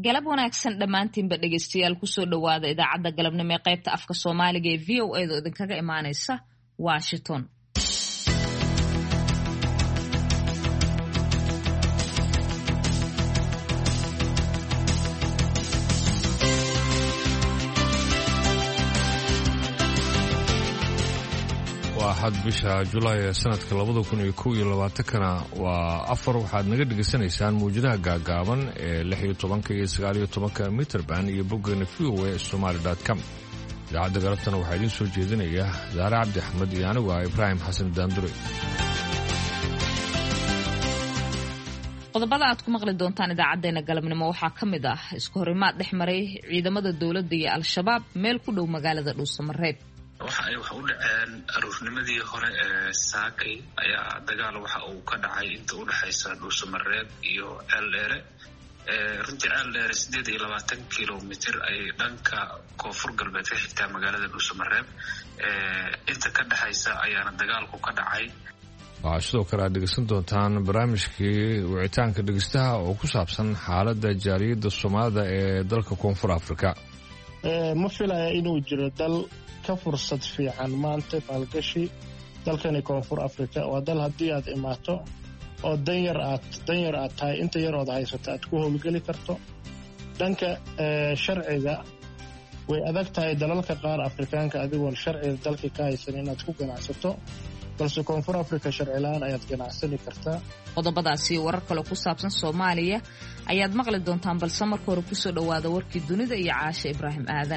galab wanaagsan dhammaantiinba dhegaystayaal kusoo dhowaada idaacadda galabnimo ee qaybta afka Soomaaliga ee VOA da idinkaga imaanaysa Washington. waxaad bisha Julaay sanadka 2021kana waa 4 waxaad naga dhageysanaysaan muujadaha gaagaaban ee 16 iyo 19 mitir band iyo boggeena voasomali.com. idaacadda galabtana waxaa idiin soo jeedinaya Zaare Cabdi Axmed iyo anigu Ibraahim Xasan Daandure. qodobada aad ku maqli doontaan idaacadeena galabnimo waxaa ka mid ah isku horimaad dhexmaray ciidamada dawladda iyo Al-Shabaab meel ku dhow magaalada Dhuusamareeb. waxa u dhaceen aruurnimadii hore ee saakay ayaa dagaal waxa uu ka dhacay inta u dhaxaysa Dhuusamareeb iyo Ceeldheere runtii Ceeldheere 28 kilomitir ay dhanka koonfur galbeed ka xigtaa magaalada Dhuusamareeb inta ka dhaxaysa ayaana dagaalku ka dhacay. waxaa sidoo kale aad dhegeysan doontaan barnaamijkii wicitaanka dhegeystaha oo ku saabsan xaaladda jaaliyadda Soomaalida ee dalka Koonfur Afrika. ma filaya inuu jiro dal ka fursad fiican maanta maalgashi dalkani Koonfur Afrika waa dal haddii aad imaato oo danyar aad tahay inta yar ood haysato aad ku howlgeli karto. dhanka sharciga way adag tahay dalalka qaar Afrikaanka adigoon sharciga dalka ka haysan inaad ku ganacsato, balse Koonfur Afrika sharci la'aan ayaad ganacsani kartaa. qodobadaasi warar kale ku saabsan Soomaaliya ayaad maqli doontaan, balse marka hore kusoo dhowaada warkii dunida iyo Caasha Ibraahim Aadan.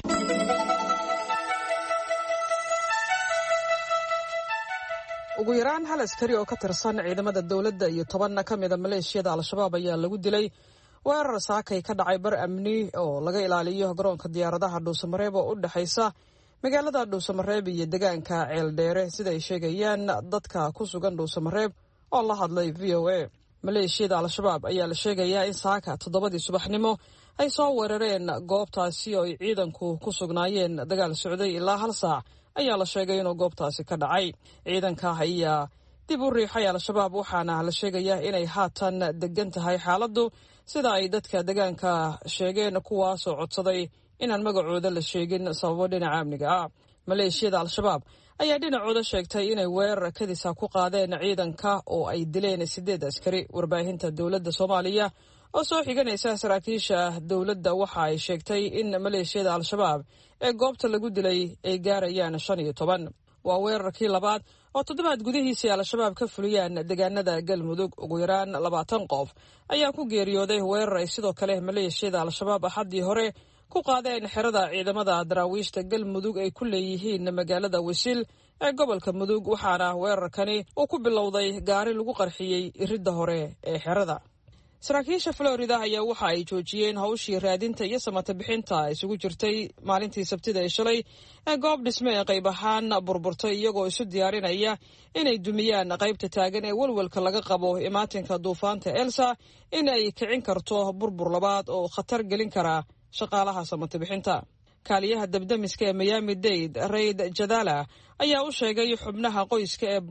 ugu yaraan hal askari oo ka tirsan ciidamada dawladda iyo 10 ka mid ah maleeshiyada Al-Shabaab ayaa lagu dilay weerar saakay ka dhacay bar amni oo laga ilaaliyo garoonka diyaaradaha Dhuusamareeb oo u dhaxaysa magaalada Dhuusamareeb iyo deegaanka Ceeldheere sida ay sheegayaan dadka ku sugan Dhuusamareeb oo la hadlay VOA. maleeshiyada Al-Shabaab ayaa la sheegayaa in saaka 7 subaxnimo ay soo weerareen goobtaasi oo ay ciidanku ku sugnaayeen dagaal socday ilaa 1 saac ayaa la sheegay inuu goobtaasi ka dhacay. ciidanka ayaa dib u riixay Al-Shabaab waxaana la sheegayaa inay haatan degan tahay xaaladdu sida ay dadka deegaanka sheegeen kuwaasoo codsaday inaan magacooda la sheegin sababo dhinaca amniga ah. maleeshiyada Al-Shabaab ayaa dhinacooda sheegtay inay weerar kadisa ku qaadeen ciidanka oo ay dileen 8 askari. warbaahinta dawladda Soomaaliya oo soo xiganaysa saraakiisha dawladda waxa ay sheegtay in maleeshiyada Al-Shabaab ee goobta lagu dilay ay gaarayaan 15. waa weerarkii labaad oo toddobaad gudihiisii Al-Shabaab ka fuliyaan deegaanada Galmudug. ugu yaraan 20 qof ayaa ku geeriyooday weerar ay sidoo kale maleeshiyada Al-Shabaab axadii hore ku qaadeen xerada ciidamada daraawiishta Galmudug ay ku leeyihiin magaalada Wisil ee gobolka Mudug, waxaana weerarkani uu ku bilowday gaari lagu qarxiyey iridda hore ee xerada. saraakiisha Florida ayaa waxa ay joojiyeen hawshii raadinta iyo samata bixinta isugu jirtay maalintii Sabtida ee shalay ee goob dhisme ee qayb ahaan burburtay, iyagoo isu diyaarinaya inay dumiyaan qaybta taagan ee walwalka laga qabo imaatinka duufaanta Elsa in ay kicin karto burbur labaad oo khatar gelin kara shaqaalaha samata bixinta. kaaliyaha dabdamiska ee Miami-Dade Raid Jadala ayaa u sheegay xubnaha qoyska ee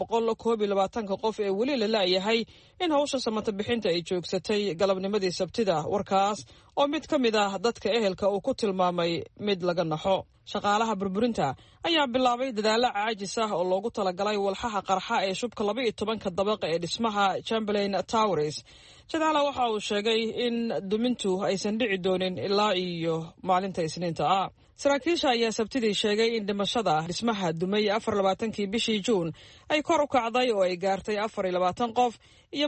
122 qof ee weli la laayahay in hawsha samata bixinta ay joogsatay galabnimadii Sabtida. warkaas oo mid ka mid ah dadka ehelka uu ku tilmaamay mid laga naxo. shaqaalaha burburinta ayaa bilaabay dadaalo caajis ah oo loogu talagalay walxaha qarxa ee shubka 12 dabaqa ee dhismaha Chamberlain Towers. Jadala waxa uu sheegay in dumintu aysan dhici doonin ilaa iyo maalinta Isniinta ah. saraakiisha ayaa Sabtidii sheegay in dhimashada dhismaha dumay 24kii bishii Juun ay kor u kacday oo ay gaartay 24 qof iyo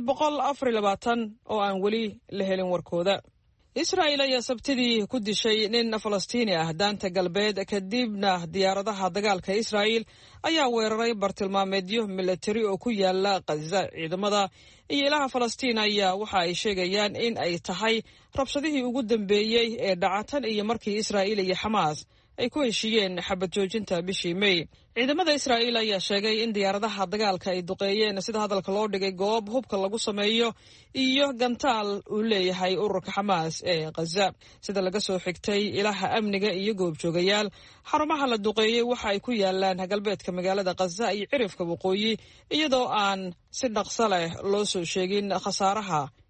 124 oo aan weli la helin warkooda. Israa'iil ayaa Sabtidii ku dishay nin Falastiini ah daanta galbeed kadibna diyaaradaha dagaalka Israa'iil ayaa weeraray bartilmaameedyo militari oo ku yaala Gaza. ciidamada iyo ilaha Falastiin ayaa waxa ay sheegayaan in ay tahay rabshadihii ugu dambeeyay ee dhacatan iyo markii Israa'iil iyo Xamaas ay ku heshiiyeen xabad joojinta bishii May. ciidamada Israa'iil ayaa sheegay in diyaaradaha dagaalka ay duqeeyeen sida hadalka loo dhigay goob hubka lagu sameeyo iyo gantaal uu leeyahay ururka Xamaas ee Gaza. sida laga soo xigtay ilaha amniga iyo goobjoogayaal, xarumaha la duqeeyay waxa ay ku yaalaan galbeedka magaalada Gaza iyo cirifka waqooyi, iyadoo aan si dhaqso leh loo soo sheegin khasaaraha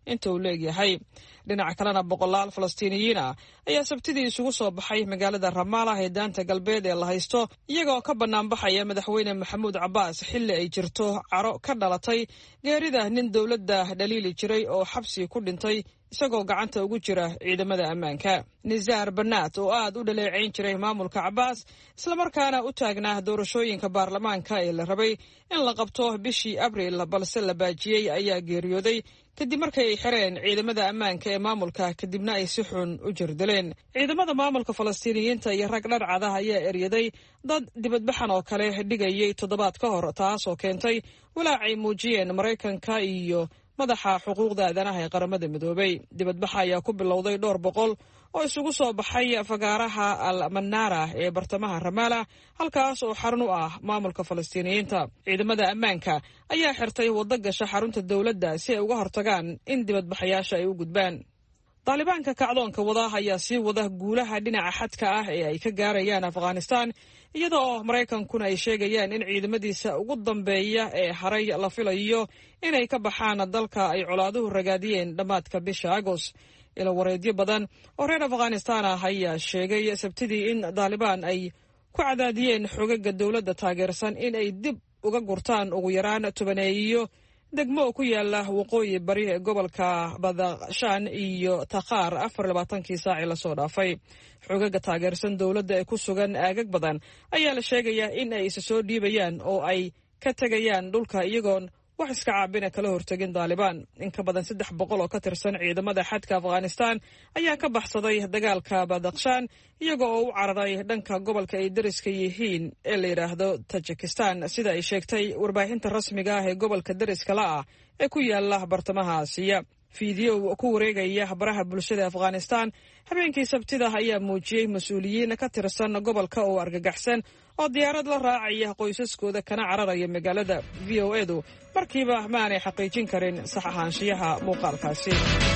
inta uu leegyahay. dhinaca kalena boqolaal falastiiniyiin ah ayaa sabtidii isugu soo baxay magaalada Ramallah ee daanta galbeed ee la haysto iyagoo ka banaanbaxaya madaxweyne Maxamuud Cabbaas xilli ay jirto caro ka dhalatay geerida nin dowladda dhaliili jiray oo xabsi ku dhintay isagoo gacanta ugu jira ciidamada ammaanka. Nizaar Banaat oo aad u dhaleeceyn jiray maamulka Cabbaas islamarkaana u taagnaa doorashooyinka baarlamaanka ee la rabay in la qabto bishii Abriil balse la baajiyey ayaa geeriyooday kadib markay ay xireen ciidamada ammaanka ee maamulka kadibna ay si xun u jirdileen. ciidamada maamulka falastiiniyiinta iyo rag dharcad ah ayaa eryaday dad dibadbaxan oo kale dhigayay toddobaad ka hor taasoo keentay walaacay muujiyeen Maraykanka iyo madaxa xuquuqda aadanaha ee qaramada midoobay. dibadbaxa ayaa ku bilowday 200 oo isugu soo baxay fagaaraha Al-Manara ee bartamaha Ramallah halkaas oo xarun u ah maamulka falastiiniyiinta. ciidamada ammaanka ayaa xirtay waddo gasha xarunta dowladda si ay uga hortagaan in dibadbaxayaasha ay u gudbaan. Taalibaanka kacdoonka wada ayaa sii wada guulaha dhinaca xadka ah ee ay ka gaarayaan Afghanistan iyada oo Maraykankuna ay sheegayaan in ciidamadiisa ugu dambeeya ee haray la filayo inay ka baxaan dalka ay colaaduhu ragaadiyeen dhammaadka bisha Agost. ila wareedyo badan oo reer Afghanistan ah ayaa sheegay sabtidii in Taliban ay ku cadaadiyeen xogaga dowladda taageersan in ay dib uga gurtaan ugu yaraan 10 degmo ku yaala waqooyi bari ee gobolka Badakhshan iyo Takhar 24 saac la soo dhaafay. xogaga taageersan dowladda ee ku sugan aagag badan ayaa la sheegayaa in ay isa soo dhiibayaan oo ay ka tagayaan dhulka iyagoon wax iska caabina kala hortagin Taliban. in ka badan 300 oo ka tirsan ciidamada xadka Afghanistan ayaa ka baxsaday dagaalka Badakhshan iyagoo u cararay dhanka gobolka ay dariska yihiin ee la yiraahdo Tajikistan sida ay sheegtay warbaahinta rasmiga ah ee gobolka dariska la ah ee ku yaala bartamaha Aasiya. fiideo ku wareegaya baraha bulshada Afghanistan habeenkii sabtida ayaa muujiyay mas'uuliyiin ka tirsan gobolka oo argagaxsan oo diyaarad la raacaya qoysaskooda kana cararaya magaalada. VOA-du markiiba ma aanay xaqiijin karin sax ahaanshiyaha muuqaalkaasi.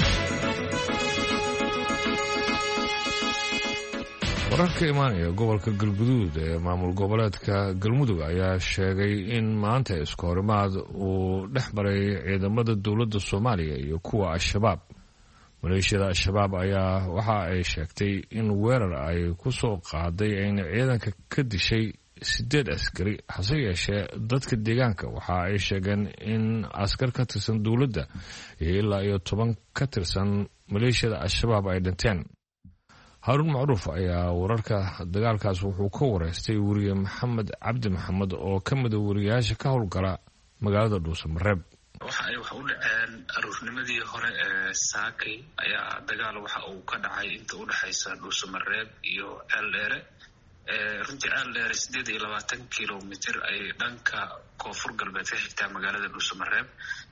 wararka imaanaya gobolka Galguduud ee maamul goboleedka Galmudug ayaa sheegay in maanta iskoorimaad uu dhex maray ciidamada dowladda Soomaaliya iyo kuwa Al-Shabaab. maleeshiyada Al-Shabaab ayaa waxa ay sheegtay in weerar ay ku soo qaaday ay ciidanka ka dishay 8 askari. hase yeeshee dadka deegaanka waxa ay sheegeen in askar ka tirsan dowladda iyo ilaa 10 ka tirsan maleeshiyada Al-Shabaab ay dhinteen. Harun Macruuf ayaa wararka dagaalkaas wuxuu ka wareystay wariye Maxamed Cabdi Maxamed oo ka mid ah wariyaasha ka howlgala magaalada Dhuusamareeb. waxa ay wax u dhaceen aruurnimadii hore ee Saakay ayaa dagaal waxa uu ka dhacay inta u dhaxaysa Dhuusamareeb iyo Ceeldheere. runtii Ceeldheere 28 kilomitir ay dhanka koonfur galbeed ka xigtaa magaalada Dhuusamareeb.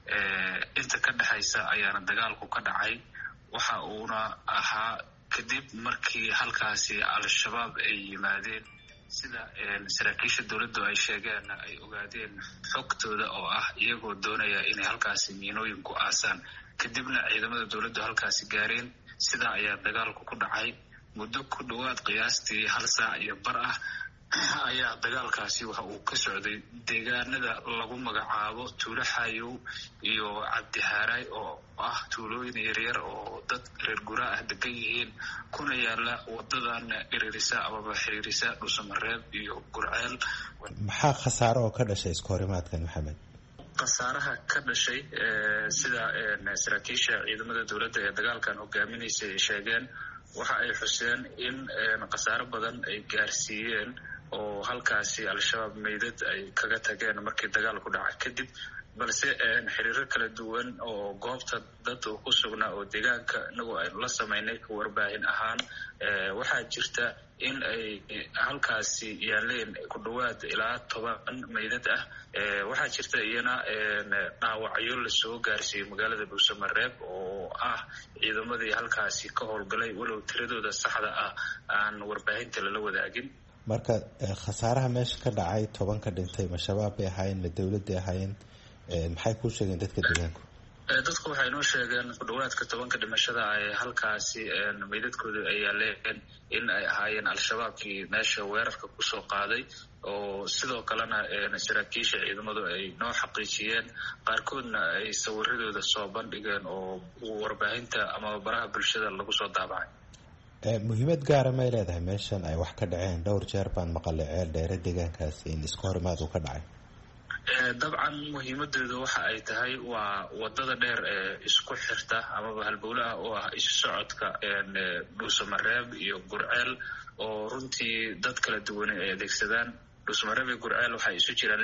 inta ka dhaxaysa ayaana dagaalku ka dhacay. waxa uuna ahaa kadib markii halkaasi Al-Shabaab ay yimaadeen sida saraakiisha dowladdu ay sheegeen ay ogaadeen xogtooda oo ah iyagoo doonaya inay halkaasi miinooyin ku aasaan. kadibna ciidamada dowladdu halkaasi gaareen. sidaa ayaa dagaalku ku dhacay muddo ku dhawaad qiyaastii 1 saac iyo bar ah ayaa dagaalkaasi waxa uu ka socday deegaanada lagu magacaabo Tuulo Xayow iyo Cabdihaaray oo ah tuulooyin yaryar oo dad reer guraa ah degan yihiin kuna yaala wadadan Iririsa ama Xiriirisa Dhuusamareeb iyo Gurceel. maxaa khasaaro oo ka dhashay iskoorimaadkan Maxamed? khasaaraha ka dhashay sida saraakiisha ciidamada dowladda ee dagaalkan hogaaminaysay ay sheegeen waxa ay xuseen in khasaaro badan ay gaarsiiyeen oo halkaasi Al-Shabaab meydad ay kaga tageen markii dagaalku dhacay kadib. balse xiriiro kala duwan oo goobta dad ku sugnaa oo deegaanka inagu aynu la samaynay ka warbaahin ahaan waxaa jirta in ay halkaasi yaaleen ku dhawaad ilaa 10 meydad ah. waxaa jirta iyana dhaawacyo la soo gaarsiiyey magaalada Dhuusamareeb oo ah ciidamadii halkaasi ka howlgalay walow tiradooda saxda ah aan warbaahinta lala wadaagin. marka khasaaraha meesha ka dhacay 10 ka dhintay ma shabaab ay ahaayeen ma dowladda ahaayeen maxay ku sheegeen dadka deegaanka? dadku waxay noo sheegeen ku dhawaadka 10 dhimashada ay halkaasi meydadkooda ay yaaleen in ay ahaayeen al-shabaabkii meesha weerarka kusoo qaaday oo sidoo kalena saraakiisha ciidamadu ay noo xaqiijiyeen qaarkoodna ay sawiradooda soo bandhigeen oo warbaahinta ama baraha bulshada lagu soo daabacay. muhiimad gaara may leedahay meeshan ay wax ka dhaceen? dhowr jeer baan maqalay ceel dheere deegaankaasi in isku horimaad uu ka dhacay. dabcan muhiimadeedu waxa ay tahay waa wadada dheer ee isku xirta amaba halbowlaha oo ah isu socodka dhuusamareeb iyo Gurceel oo runtii dad kala duwan ay adeegsadaan. dhuusamareeb iyo Gurceel waxay isu jiraan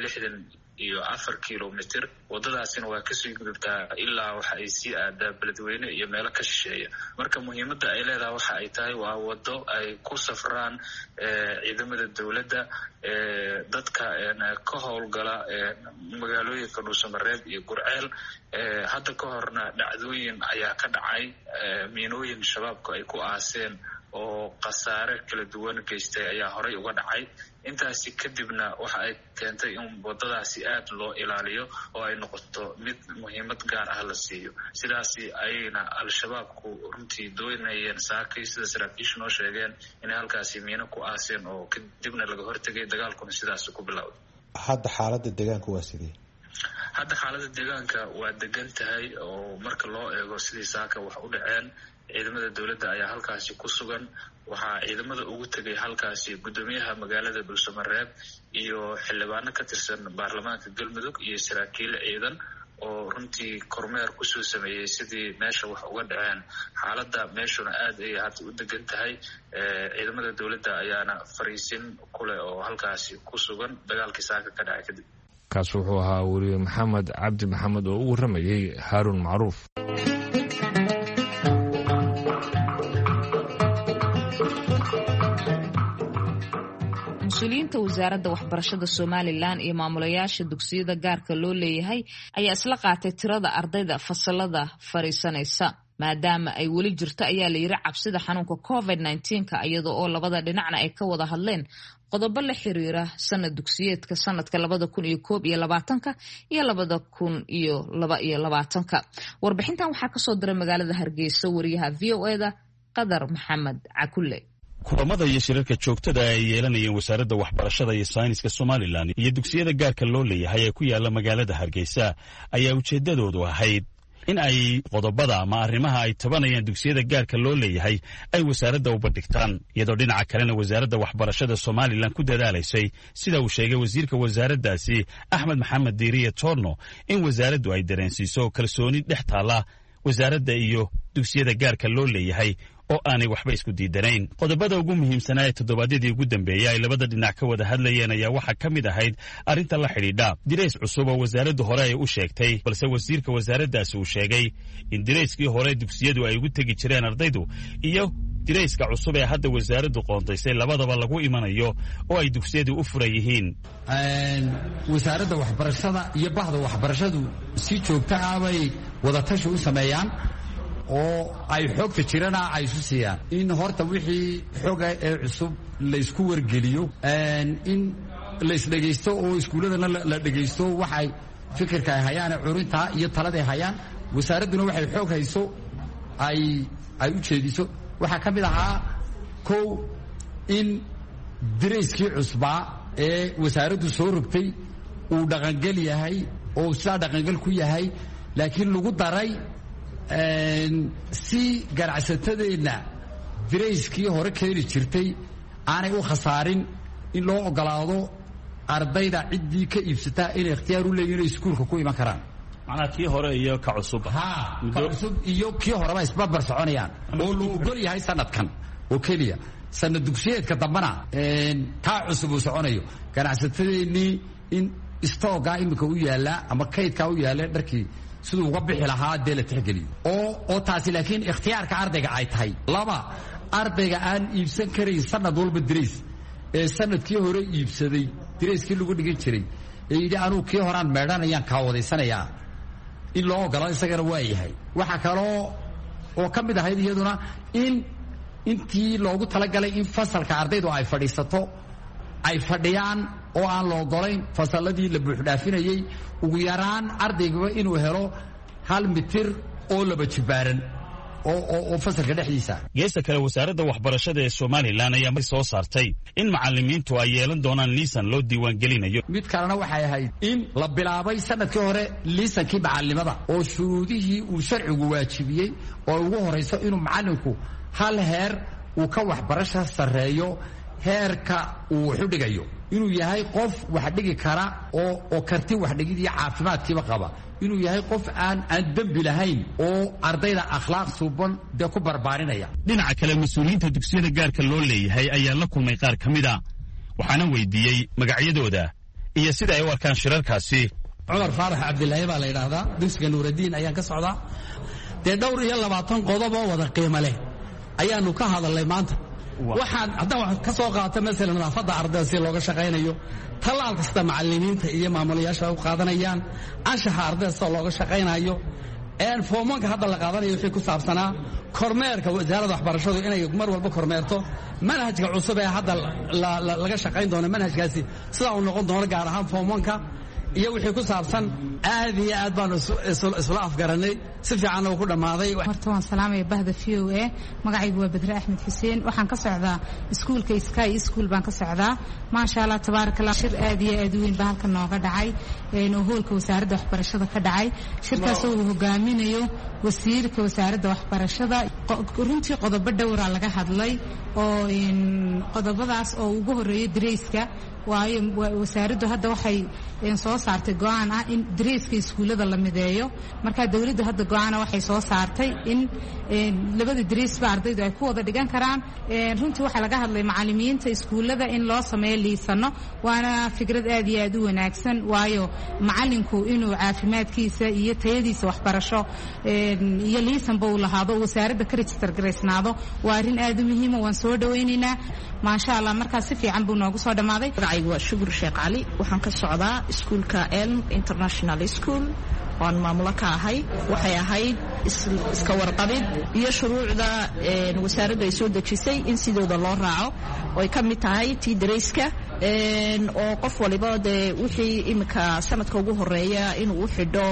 64 kilomitir. wadadaasina waa kasii gudubtaa ilaa waxa ay sii aadaa Beledweyne iyo meelo ka shisheeya. marka muhiimada ay leedahay waxa ay tahay waa wado ay ku safraan ciidamada dawladda, dadka ka howlgala magaalooyinka dhuusamareeb iyo Gurceel. hadda ka horna dhacdooyin ayaa ka dhacay, miinooyin shabaabku ay ku aaseen oo khasaare kala duwan geystay ayaa horey uga dhacay. intaasi kadibna waxa ay keentay in wadadaasi aad loo ilaaliyo oo ay noqoto mid muhiimad gaar ah la siiyo. sidaasi ayna al-shabaabku runtii doonayeen saakay sida saraakiishu noo sheegeen inay halkaasi miino ku aaseen oo kadibna laga hortagay. dagaalkuna sidaas ku bilowday. hadda xaaladda deegaanka waa sidee? hadda xaaladda deegaanka waa degan tahay oo marka loo eego sidii saaka wax u dhaceen. ciidamada dawladda ayaa halkaasi ku sugan. waxaa ciidamada ugu tegay halkaasi gudoomiyaha magaalada dhuusamareeb iyo xildhibaano ka tirsan baarlamaanka galmudug iyo saraakiil ciidan oo runtii kormeer kusoo sameeyey sidii meesha wax uga dhaceen. xaaladda meeshuna aad ay hadda u degan tahay. ciidamada dawladda ayaana fariisin kule oo halkaasi ku sugan dagaalkii saaka ka dhacay kadib. kaas wuxuu ahaa weriye maxamed cabdi maxamed oo u waramayey Haaruun Macruuf. mas-uuliyiinta wasaaradda waxbarashada Somaliland iyo maamulayaasha dugsiyada gaarka loo leeyahay ayaa isla qaatay tirada ardayda fasalada fariisanaysa maadaama ay weli jirto ayaa la yiri cabsida xanuunka COVID-19 iyadoo oo labada dhinacna ay ka wada hadleen qodobo la xiriira sanad dugsiyeedka sanadka 2021 iyo 2022. warbixintan waxaa kasoo diray magaalada Hargeysa wariyaha VOA-da Qadar Maxamed Cakulle. kulamada iyo shirarka joogtada ay yeelanayeen wasaaradda waxbarashada iyo sayniska Somaliland iyo dugsiyada gaarka loo leeyahay ee ku yaala magaalada Hargeysa ayaa ujeedadoodu ahayd in ay qodobada ama arrimaha ay tabanayaan dugsiyada gaarka loo leeyahay ay wasaaradda u bandhigtaan, iyadoo dhinaca kalena wasaaradda waxbarashada Somaliland ku dadaalaysay sida uu sheegay wasiirka wasaaraddaasi Axmed Maxamed Diiriye Toorno in wasaaraddu ay dareensiiso kalsooni dhex taala wasaaradda iyo dugsiyada gaarka loo leeyahay oo aanay waxba isku diidanayn. qodobada ugu muhiimsanaa ee toddobaadyadii ugu dambeeyay ay labada dhinac ka wada hadlayeen ayaa waxaa ka mid ahayd arrinta la xidhiidha dirays cusub oo wasaaraddu hore ay u sheegtay, balse wasiirka wasaaraddaasi uu sheegay in dirayskii hore dugsiyadu ay ugu tegi jireen ardaydu iyo dirayska cusub ee hadda wasaaraddu qoontaysay labadaba lagu imanayo oo ay dugsiyadu u furan yihiin. wasaaradda waxbarashada iyo bahda waxbarashadu si joogto ah bay wadatashi u sameeyaan oo ay xoogta jirana ay isu siiyaan in horta wixii xoga ee cusub la isku wargeliyo, in la isdhegaysto oo iskuuladana la dhegaysto waxay fikirka ay hayaan curinta iyo talada ay hayaan. wasaaradduna waxay xoog hayso ay u jeediso. waxaa ka mid ahaa kow in dirayskii cusbaa ee wasaaraddu soo rogtay uu dhaqangel yahay oo sidaa dhaqangel ku yahay, laakiin lagu daray si ganacsatadeenna dirayskii hore keeni jirtay aanay u khasaarin in loo ogolaado ardayda ciddii ka iibsataa inay ikhtiyaar u leeyihin inay iskuulka ku iman karaan. macnaha kii hore iyo ka cusub ka cusub iyo kii horeba isbarbar soconayaan oo loo ogol yahay sanadkan oo keliya. sanad dugsiyeedka dambana kaa cusub uu soconayo. ganacsatadeennii in istoogaa imika u yaalla ama kaydkaa u yaalla dharkii siduu uga bixi lahaa dee la tixgeliyo oo taasi laakiin ikhtiyaarka ardayga ay tahay. laba, ardayga aan iibsan karayn sanad walba dirays ee sanadkii hore iibsaday dirayskii lagu dhigan jiray ee yidhi anuu kii horaan meedhanayaan kaawadaysanayaa in loo ogolado isagana waa yahay. waxaa kaloo oo ka mid ahayd iyaduna in intii loogu talagalay in fasalka ardaydu ay fadhiisato ay fadhiyaan oo aan la ogolayn fasalladii la buuxdhaafinayey. ugu yaraan ardaygaba inuu helo 1 mitir oo laba jibaaran oo fasalka dhexdiisa. geesta kale wasaaradda waxbarashada ee Somaliland ayaa mar soo saartay in macallimiintu ay yeelan doonaan liisan loo diiwaan gelinayo. mid kalena waxay ahayd in la bilaabay sanadkii hore liisankii macallimada oo shuruudihii uu sharcigu waajibiyey oo ugu horeyso inuu macallinku hal heer uu ka waxbarasho sareeyo heerka uu wax u dhigayo, inuu yahay qof wax dhigi kara oo karti wax dhigid iyo caafimaadkiiba qaba, inuu yahay qof aan dambi lahayn oo ardayda akhlaaq suuban dee ku barbaarinaya. dhinaca kale mas-uuliyiinta dugsiyada gaarka loo leeyahay ayaa la kulmay qaar ka mid a, waxaana weydiiyey magacyadooda iyo sida ay u arkaan shirarkaasi. cumar faarax cabdilaahi baa la yidhaahdaa, dugsiga nuuraddiin ayaan ka socdaa. dee 22 qodob oo wada qiimo leh ayaanu ka hadalnay maanta. waxaan haddaan wax ka soo qaata masalan nadaafadda ardayda si looga shaqaynayo, tallaal kasta macallimiinta iyo maamulayaasha u qaadanayaan, anshaxa ardayda sida looga shaqaynayo, foomanka hadda la qaadanayo wixii ku saabsanaa kormeerka wasaaradda waxbarashadu inay mar walba kormeerto manhajka cusub ee hadda laga shaqayn doono, manhajkaasi sidaa uu noqon doono gaar ahaan foomanka iyo wixii ku saabsan aad iyo aad baanu isla afgaranay, si fiicanna uu ku dhammaaday. horta waan salaamaya bahda VOA, magacaygu waa Badre Axmed Xuseen, waxaan ka socdaa iskuulka Sky School baan ka socdaa. maasha Allah tabarakallah, shir aad iyo aad u weyn baa halkan nooga dhacay oo hoolka wasaaradda waxbarashada ka dhacay. shirkaas oo uu hogaaminayo wasiirka wasaaradda waxbarashada. runtii qodobo dhowra laga hadlay oo qodobadaas oo ugu horeeyay dareyska, waayo wasaaraddu hadda waxay soo saartay go'aan ah in dareyska iskuulada la mideeyo. marka dawladdu hadda go'aan waxay soo saartay in labada dareysba ardaydu ay ku wada dhigan karaan. runtii waxa laga hadlay macallimiinta iskuulada in loo sameeyo liisano, waana fikrad aad iyo aad u wanaagsan, waayo macallinku inuu caafimaadkiisa iyo tayadiisa waxbarasho iyo liisanba uu lahaado wasaaradda ka register garaysnaado waa arrin aad u muhiima. waan soo dhawaynaynaa maasha Allah, markaas si fiican buu noogu soo dhammaaday. magacaygu waa Shukur Sheekh Cali, waxaan ka socdaa iskuulka Elm International School, waan maamulo ka ahay. waxay ahayd iska warqabid iyo shuruucda wasaaraddu ay soo dejisay in sidooda loo raaco, oo ay ka mid tahay tii dareyska oo qof waliba dee wixii imika sanadka ugu horeeya inuu u xidho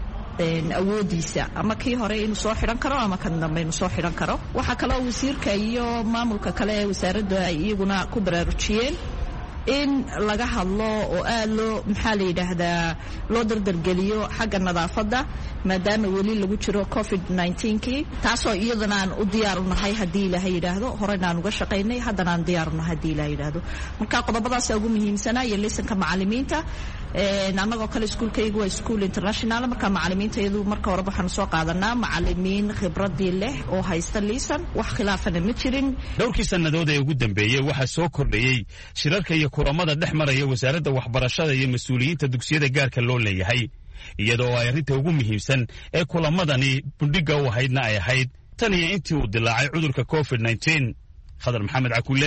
awoodiisa, ama kii hore inuu soo xidhan karo ama kan dambe inuu soo xidhan karo. waxaa kaloo wasiirka iyo maamulka kale ee wasaaraddu ay iyaguna ku baraarujiyeen in laga hadlo oo aad maxaa la yidhaahdaa loo dardargeliyo xagga nadaafadda, maadaama weli lagu jiro COVID-19kii, taasoo iyadana aan u diyaar u nahay haddii ilaahay yidhaahdo. horena aan uga shaqaynay, haddana aan diyaar u nahay haddii ilaahay yidhaahdo. marka qodobadaasa ugu muhiimsanaa iyo liisanka macallimiinta. annagoo kale iskuulkaygu waa iskuul international, marka macallimiinta iyadu marka horeba waxaanu soo qaadanaa macallimiin khibradii leh oo haysta liisan, wax khilaafana ma jirin. dhowrkii sannadood ee ugu dambeeyey waxaa soo kordhayey shirarka iyo kulamada dhex maraya wasaaradda waxbarashada iyo mas-uuliyiinta dugsiyada gaarka loo leeyahay, iyadoo ay arrinta ugu muhiimsan ee kulamadani bundhigga u ahaydna ay ahayd tan iyo intii uu dilaacay cudurka COVID-19. khadar maxamed cakulle,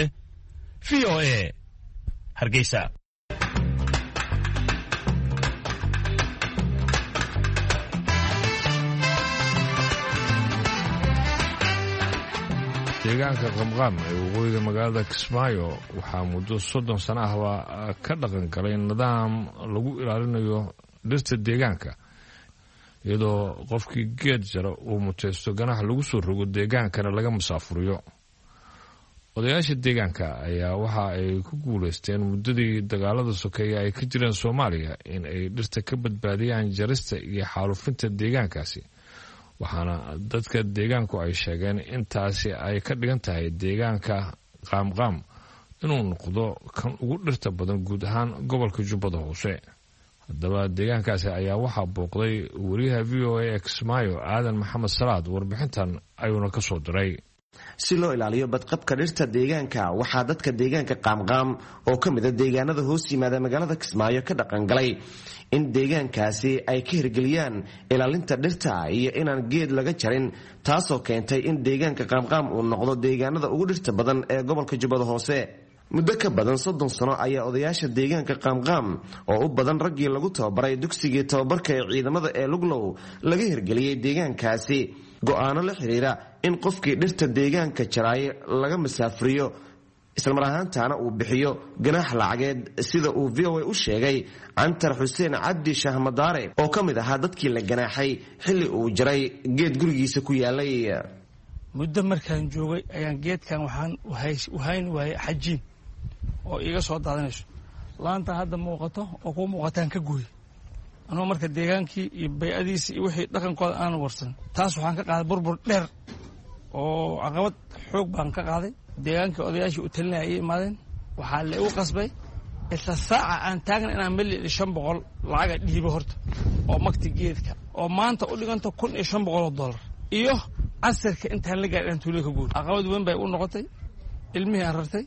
VOA, Hargeysa. deegaanka qamqaam ee waqooyiga magaalada Kismaayo waxaa muddo 30 sano ahba ka dhaqan galay nidaam lagu ilaalinayo dhirta deegaanka, iyadoo qofkii geed jara uu muteysto ganax lagu soo rogo deegaankana laga musaafuriyo. odayaasha deegaanka ayaa waxa ay ku guuleysteen muddadii dagaalada sokeeye ay ka jireen Soomaaliya in ay dhirta ka badbaadiyaan jarista iyo xaalufinta deegaankaasi, waxaana dadka deegaanku ay sheegeen intaasi ay ka dhigan tahay deegaanka qaamqaam inuu noqdo kan ugu dhirta badan guud ahaan gobolka Jubbada Hoose. haddaba deegaankaasi ayaa waxaa booqday wariyaha VOA ee Kismaayo Aadan Maxamed Salaad, warbixintan ayuuna ka soo diray. si loo ilaaliyo badqabka dhirta deegaanka waxaa dadka deegaanka qaamqaam oo ka mid a deegaanada hoos yimaada magaalada Kismaayo ka dhaqan galay in deegaankaasi ay ka hirgeliyaan ilaalinta dhirta iyo inaan geed laga jarin, taasoo keentay in deegaanka qaamqaam uu noqdo deegaanada ugu dhirta badan ee gobolka Jubbada Hoose. muddo ka badan 30 sano ayaa odayaasha deegaanka qaamqaam oo u badan raggii lagu tababaray dugsigii tababarka ee ciidamada ee Luglow laga hirgeliyay deegaankaasi go'aano la xiriira in qofkii dhirta deegaanka jaraay laga masaafuriyo islamar ahaantaana uu bixiyo ganaax lacageed sida uu VOA u sheegay Cantar Xuseen Cabdi Shahmadaare oo ka mid ahaa dadkii la ganaaxay xilli uu jaray geed gurigiisa ku yaalay. muddo markaan joogay ayaan geedkan waxaan u hayn waayay xajiin oo iga soo daadanayso laanta hadda muuqato oo ku muuqataan ka gooy anoo marka deegaankii iyo bay'adiisa iyo wixii dhaqankooda aan warsan taas waxaan ka qaaday burbur dheer oo caqabad xoog baan ka qaaday deegaankii odayaashii u talinaya ay imaadeen waxaa la igu qasbay isla saaca aan taagna inaan $1,500 lacaga dhiibo horta oo magti geedka oo maanta u dhiganta $1,500 iyo casirka intaan la gaadhin tuulo ka guur caqabad weyn bay u noqotay ilmihii aan rartay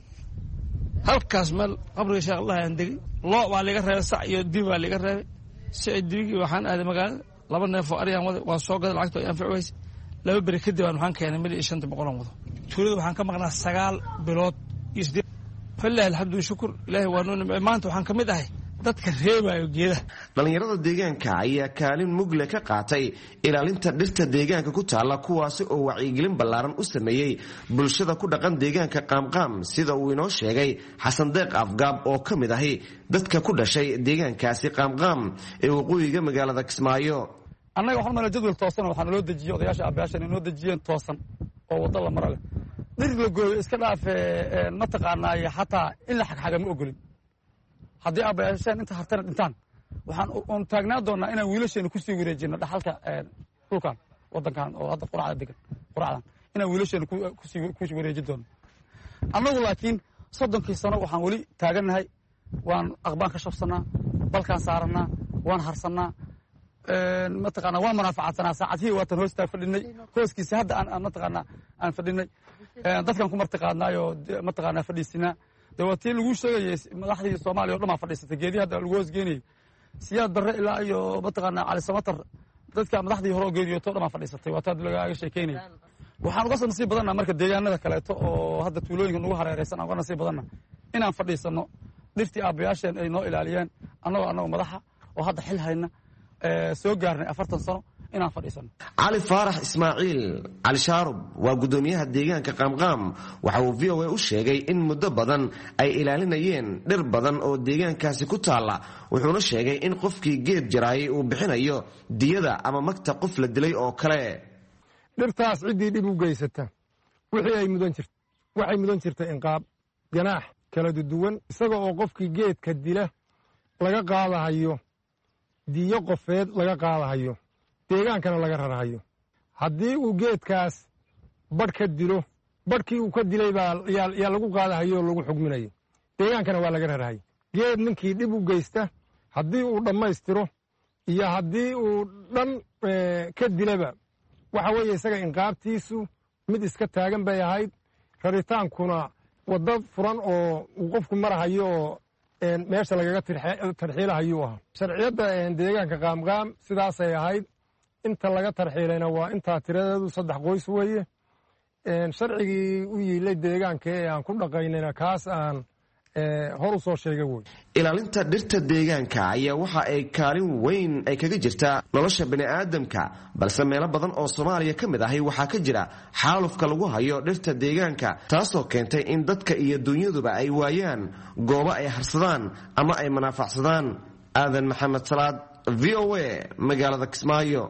halkaas meel qabriga sheekh Allah aan degay loo baa laga reebay sac iyo dib baa laga reebay sicdigii waxaan aaday magaalada 2 neef oo ariyaan wada waa soo gaday lacagta aan fiicways 2 bari kadib waxaan keenay $1,500 wado tuulada waxaan ka maqnaa 9 bilood iyo fallah alhamdu shukr ilaahi waa noo maanta waxaan ka mid ahay dadka reebayo geedaha. dhalinyarada deegaanka ayaa kaalin mugle ka qaatay ilaalinta dhirta deegaanka ku taala kuwaasi oo wacyigelin ballaaran u sameeyay bulshada ku dhaqan deegaanka qaamqaam sida uu inoo sheegay Xasan Deeq Afgaab oo ka mid ahi dadka ku dhashay deegaankaasi qaamqaam ee waqooyiga magaalada Kismaayo. annaga waxaan mala jadwal toosan waxaan loo dejiyay odayaasha abaashan inoo dejiyeen toosan oo wada la maray dhir la gooyo iska dhaaf ma taqaanay xataa in la xaqxaga ma ogolin haddii abaashan inta hartan dhintaan waxaan taagnaa doonaa inaan wiilasheena ku sii wareejino dhaxalka dhulkan wadankan oo hadda quraacda degan quraacdan inaan wiilasheena ku sii wareejin doono annagu laakiin 30 sano waxaan wali taaganahay waan aqbaan ka shabsanaa balkaan saaranaa waan harsanaa ma taqaanaa waan manaafacaadsanaa saacadihii waatan hoostaa fadhinay hooskiisa hadda aan ma taqaanaa aan fadhinay dadkan ku martiqaadnaayo ma taqaanaa fadhiisinaa dawaatii lagu sheegayay madaxdii Soomaaliya oo dhammaan fadhiisatay geedii hadda lagu hoos geenay siyaad barre ilaa iyo ma taqaanaa Cali Samatar dadka madaxdii hore oo geediyo to dhammaan fadhiisatay waa taad laga sheekeynay waxaan uga soo nasiib badanaa marka deegaanada kale oo hadda tuulooyinka ugu hareeraysan aan uga nasiib badanaa inaan fadhiisano dhirtii aabayaasheen ay noo ilaaliyeen annagoo madaxa oo hadda xil hayna soo gaarnay 40 sano inaan fadhiisano. Cali Faarax Ismaaciil Cali Shaarub waa gudoomiyaha deegaanka Qaamqaam waxa uu VOA u sheegay in muddo badan ay ilaalinayeen dhir badan oo deegaankaasi ku taala wuxuuna sheegay in qofkii geed jaraayay uu bixinayo diyada ama magta qof la dilay oo kale. dhirtaas cidii dib u geysata wixii ay mudan jirtay inqaab ganaax kala duwan isaga oo qofkii geedka dila laga qaadahayo diyo qofeed laga qaadahayo deegaankana laga rarahayo haddii uu geedkaas badh ka dilo badhkii uu ka dilay baa yaa lagu qaadahayo oo lagu xugminayo deegaankana waa laga rarahayo geed ninkii dhib u geysta haddii uu dhammaystiro iyo haddii uu dhan ka dilaba waxa weeye isaga inqaabtiisu mid iska taagan bay ahayd raritaankuna waddo furan oo uu qofku marahayo oo meesha lagaga tarxiilahayuu ahaa sharciyadda deegaanka qaamqaam sidaasay ahayd inta laga tarxiilayna waa intaa tiradeedu 3 qoys weeye sharcigii u yiilay deegaanka ee aan ku dhaqaynayna kaas aan hor u soo sheegay wey. ilaalinta dhirta deegaanka ayaa waxa ay kaalin weyn ay kaga jirtaa nolosha bini'aadamka balse meelo badan oo Soomaaliya ka mid ahi waxaa ka jira xaalufka lagu hayo dhirta deegaanka taasoo keentay in dadka iyo dunyaduba ay waayaan goobo ay harsadaan ama ay manaafacsadaan. Aadan Maxamed Salaad VOA magaalada Kismaayo.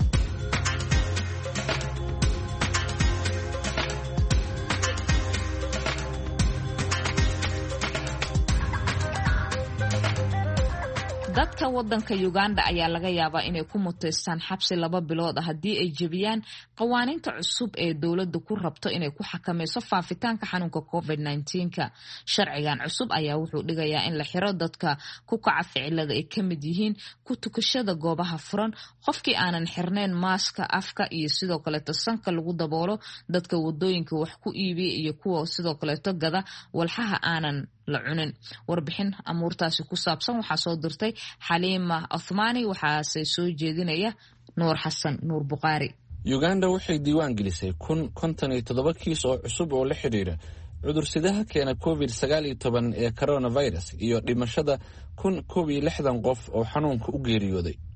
dadka wadanka Uganda ayaa laga yaabaa inay ku muteystaan xabsi 2 bilood ah haddii ay jebiyaan qawaaniinta cusub ee dowladda ku rabto inay ku xakameyso faafitaanka xanuunka COVID-19-ka. Sharcigan cusub ayaa wuxuu dhigayaa in la xiro dadka ku kaca ficilada ay ka mid yihiin ku tukashada goobaha furan, qofkii aanan xirnayn maaska afka iyo sidoo kaleeto sanka lagu daboolo, dadka wadooyinka wax ku iibiya iyo kuwa sidoo kaleeto gada walxaha aanan la cunin. Warbixin amuurtaasi ku saabsan waxaa soo dirtay Xaliima Othmani waxaase soo jeedinaya Nuur Xasan Nuur Buqaari. Uganda waxay diiwaan gelisay 57 kiis oo cusub oo la xiriira cudursidaha keena COVID-19 ee coronavirus iyo dhimashada 1,060 qof oo xanuunka u geeriyooday.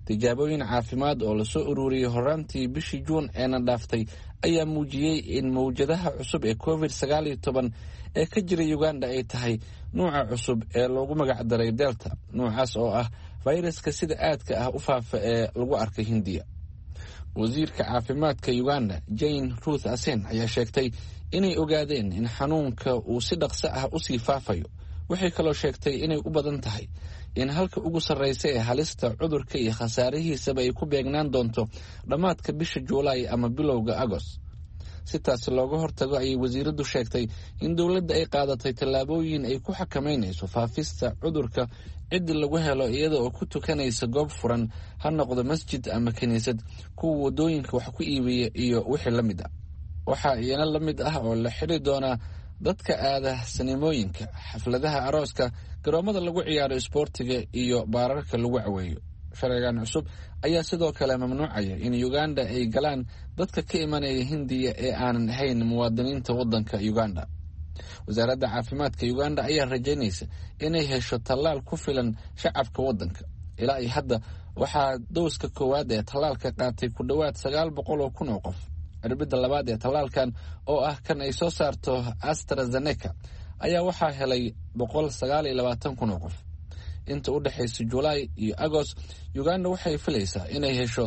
tijaabooyin caafimaad oo lasoo ururiyey horaantii bishii juun eena dhaaftay ayaa muujiyey in mawjadaha cusub ee covid-19 ee ka jira uganda ay tahay nuuca cusub ee loogu magacdaray delta, nuucaas oo ah fayraska sida aadka ah u faafa ee lagu arkay hindiya. wasiirka caafimaadka uganda jane ruth asen ayaa sheegtay inay ogaadeen in xanuunka uu si dhaqso ah u sii faafayo. waxay kaloo sheegtay inay u badan tahay in halka ugu sarraysa ee halista cudurka iyo khasaarihiisaba ay ku beegnaan doonto dhammaadka bisha juulaay ama bilowga agost. si taasi looga hortago ayay wasiiraddu sheegtay in dowladda ay qaadatay tallaabooyin ay ku xakamaynayso faafista cudurka ciddi lagu helo iyada oo ku tukanaysa goob furan, ha noqdo masjid ama kiniisad, kuwa waddooyinka wax ku iibiya iyo wixii la mid ah. waxaa iyana la mid ah oo la xidhi doonaa dadka aada sinimooyinka, xafladaha arooska, garoommada lagu ciyaaro isboortiga iyo baararka lagu caweeyo. sharcigan cusub ayaa sidoo kale mamnuucaya in uganda ay galaan dadka ka imanaya hindiya ee aanan ahayn muwaadiniinta waddanka uganda. wasaaradda caafimaadka uganda ayaa rajaynaysa inay hesho tallaal ku filan shacabka waddanka. ilaa iyo hadda waxaa dowska koowaad ee tallaalka qaatay ku dhowaad 900,000 oo qof. cirbidda labaad ee tallaalkan oo ah kan ay soo saarto AstraZeneca ayaa waxaa helay 129,000 oo qof. inta u dhexaysa Juulaay iyo Agost, Uganda waxay filaysaa inay hesho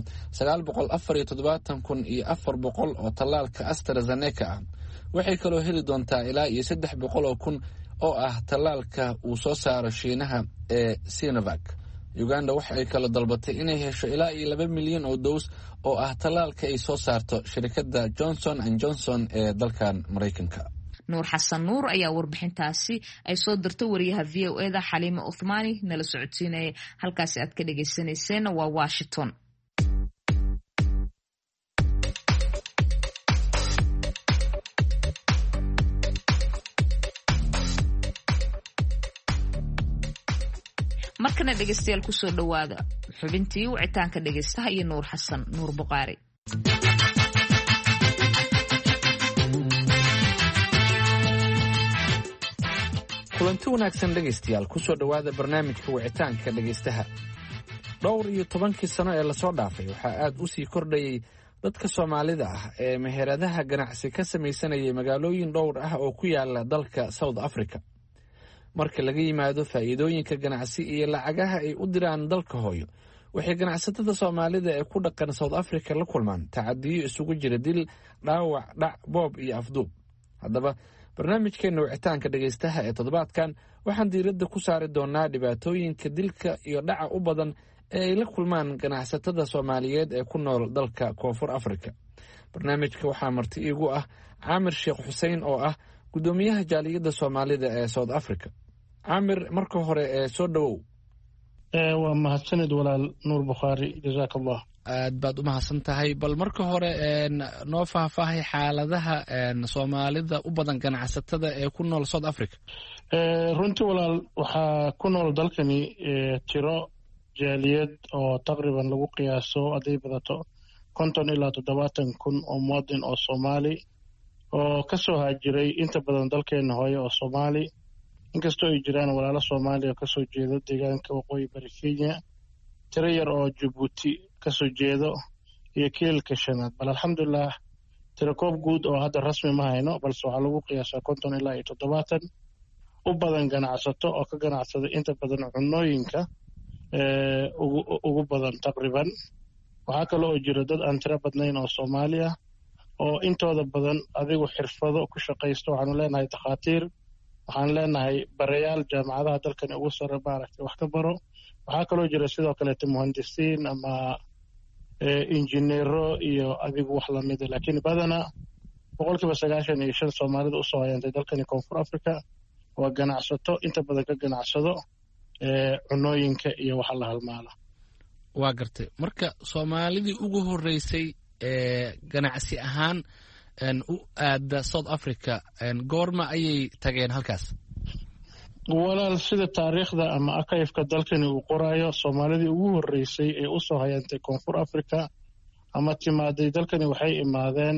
974,400 oo tallaalka AstraZeneca ah. waxay kaloo heli doontaa ilaa iyo 300,000 oo ah tallaalka uu soo saaro Shiinaha ee Sinovac. Uganda waxay kaloo dalbatay inay hesho ilaa iyo 2 milyan oo doos oo ah tallaalka ay soo saarto shirkadda Johnson & Johnson ee dalkan Maraykanka. nuur xasan nuur ayaa warbixintaasi ay soo dirtay wariyaha VOA-da Xaliime Uthmani nala socodsiinaya. halkaasi aad ka dhagaysanayseen waa Washington. markana dhegaystayaal kusoo dhawaada xubintii wicitaanka dhegaystaha iyo nuur xasan nuur Buqaari. kulanti wanaagsan dhegaystayaal kusoo dhowaada barnaamijka wicitaanka dhegaystaha. dhowr iyo 10 sano ee lasoo dhaafay waxaa aad u sii kordhayay dadka Soomaalida ah ee meheradaha ganacsi ka samaysanayay magaalooyin dhowr ah oo ku yaala dalka South Africa. marka laga yimaado faa'iidooyinka ganacsi iyo lacagaha ay u diraan dalka hooyo, waxay ganacsatada Soomaalida ee ku dhaqan South Africa la kulmaan tacadiyo isugu jira dil, dhaawac, dhac, boob iyo afduub. haddaba barnaamijkeena wicitaanka dhegaystaha ee toddobaadkan waxaan diiradda ku saari doonaa dhibaatooyinka dilka iyo dhaca u badan ee ay la kulmaan ganacsatada Soomaaliyeed ee ku nool dalka Koonfur Afrika. barnaamijka waxaa marti iigu ah Caamir Sheekh Xuseen oo ah gudoomiyaha jaaliyadda Soomaalida ee South Africa. Caamir, marka hore soo dhawow. waa mahadsanid walaal Nuur Buqaari, jazaakallah. aad baad u mahadsan tahay. bal marka hore noo faahfaahay xaaladaha Soomaalida u badan ganacsatada ee ku nool South Africa. runtii walaal waxaa ku nool dalkani tiro jaaliyad oo taqriiban lagu qiyaaso hadday badato 50 ilaa 70 kun oo muwaadin oo Soomaali oo ka soo haajiray inta badan dalkeena hooyo oo Soomaali. inkastoo ay jiraan walaalo Soomaali oo kasoo jeeda deegaanka waqooyi bari Kenya, tiro yar oo Djibouti kasoo jeedo iyo kiilka shanaad. bal alxamdulilah tiro koob guud oo hadda rasmi ma hayno, balse waxaa lagu qiyaasaa 50 ilaa 70 u badan ganacsato oo ka ganacsada inta badan cunooyinka ugu badan taqriiban. waxaa kale oo jira dad aan tiro badnayn oo Soomaali ah oo intooda badan adigu xirfado ku shaqaysto. waxaanu leenahay takhaatiir, waxaan leenahay barayaal jaamacadaha dalkani ugu sare maaragtay wax ka baro. waxaa kaloo jira sidoo kaleete muhandisiin ama injineero iyo adigu wax lamida. laakiin badana 95% Soomaalida usoo hayantay dalkani Koonfur Afrika waa ganacsato inta badan ka ganacsado cunooyinka iyo waxa la halmaala. waa gartay. marka Soomaalidii ugu horeysay ganacsi ahaan u aada South Africa goorma ayay tageen halkaas? walaal sida taariikhda ama akayfka dalkani uu qorayo, Soomaalidii ugu horeysay ee usoo hayantay Koonfur Afrika ama timaaday dalkani waxay imaadeen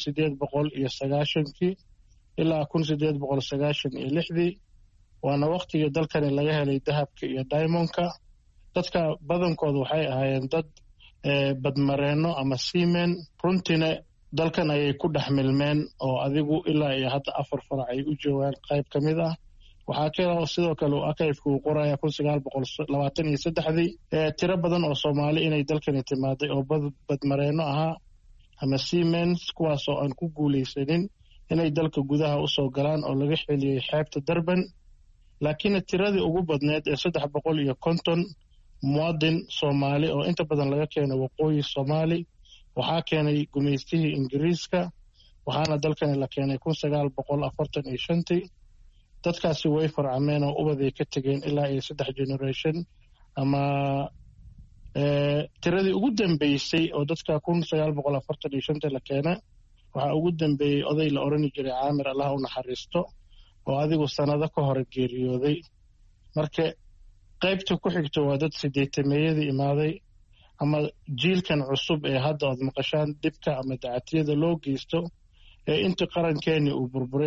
1890 ilaa 1896. waana waqtigii dalkani laga helay dahabka iyo diamondka. dadka badankooda waxay ahaayeen dad badmareenno ama seamen runtiina dalkan ayay ku dhex milmeen oo adigu ilaa iyo hadda 4 farac ay u joogaan qayb ka mid ah. waxaa kaloo sidoo kale akayfku uu qoraya 1923 tiro badan oo Soomaali inay dalkani timaaday oo badmareenno ahaa ama seamens kuwaasoo aan ku guulaysanin inay dalka gudaha u soo galaan oo laga xiliyey xeebta Durban. laakiin tiradii ugu badneed ee 350 muwaadin Soomaali oo inta badan laga keenay waqooyi Soomaali waxaa keenay gumaystihii Ingiriiska, waxaana dalkani la keenay 1945. dadkaasi way farcameen oo ubaday ka tageen ilaa iyo 3 generation ama tiradii ugu dambeysay oo dadka 1945 la keenay waxaa ugu dambeeyey oday la oran jiray Caamir Allah u naxariisto oo adigu sanado ka hor geeriyooday. marka qaybta ku xigto waa dad 80meeyadii imaaday ama jiilkan cusub ee hadda aad maqashaan dibka ama dacatiyada loo geysto ee inta qarankeeni uu burburay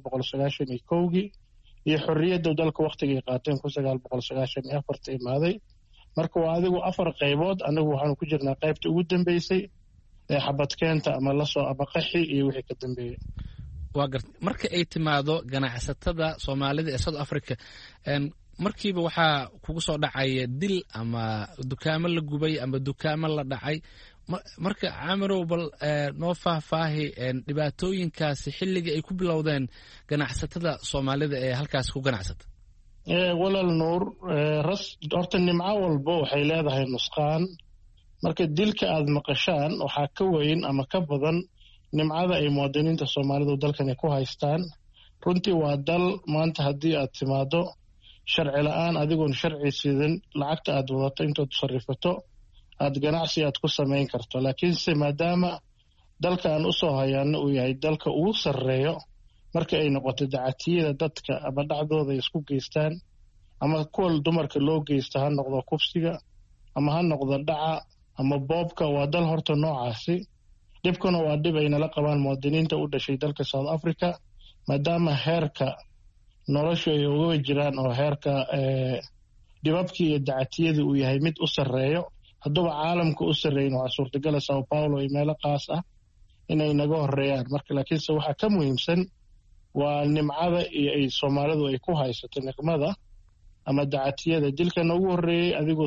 1991 iyo xorriyadda dalka waqtigii qaateen 1994 imaaday. marka waa adigu 4 qaybood, anagu waxaanu ku jirnaa qaybta ugu dambeysay ee xabadkeenta ama la soo abaqaxi iyo wixii ka dambeeyay. waa gartay marka ay timaado ganacsatada Soomaalida ee South Africa markiiba waxaa kugu soo dhacaya dil ama dukaamo la gubay ama dukaamo la dhacay. marka Caamirow bal noo faahfaahi dhibaatooyinkaasi xilliga ay ku bilowdeen ganacsatada Soomaalida ee halkaas ku ganacsata. walaal Nuur, horta nimco walba waxay leedahay nusqaan. marka dilka aad maqashaan waxaa ka weyn ama ka badan nimcada ay muwaadiniinta Soomaalidu dalkan ku haystaan. runtii waa dal maanta haddii aad timaado sharci la'aan adigoon sharci sidan lacagta aad wadato intaad sarifato aad ganacsi aad ku samayn karto. laakiinse maadaama dalka aan u soo hayaano uu yahay dalka ugu sarreeyo marka ay noqoto dacatiyada dadka ama dhacdooda ay isku geystaan ama kuwa dumarka loo geysto ha noqdo kufsiga ama ha noqdo dhaca ama boobka, waa dal horta noocaasi. dhibkuna waa dhib ay nala qabaan muwaadiniinta u dhashay dalka South Africa maadaama heerka noloshu ay uga jiraan oo heerka dhibabkii iyo dacatiyada uu yahay mid u sarreeyo. hadduuba caalamka u sarreeyin waxaa suurtagala Sao Paulo iyo meelo qaas ah inay naga horeeyaan. marka laakiinse waxaa ka muhiimsan waa nimcada iyo ay Soomaalidu ay ku haysato niqmada ama dacatiyada. dilkan ugu horreeyey adigu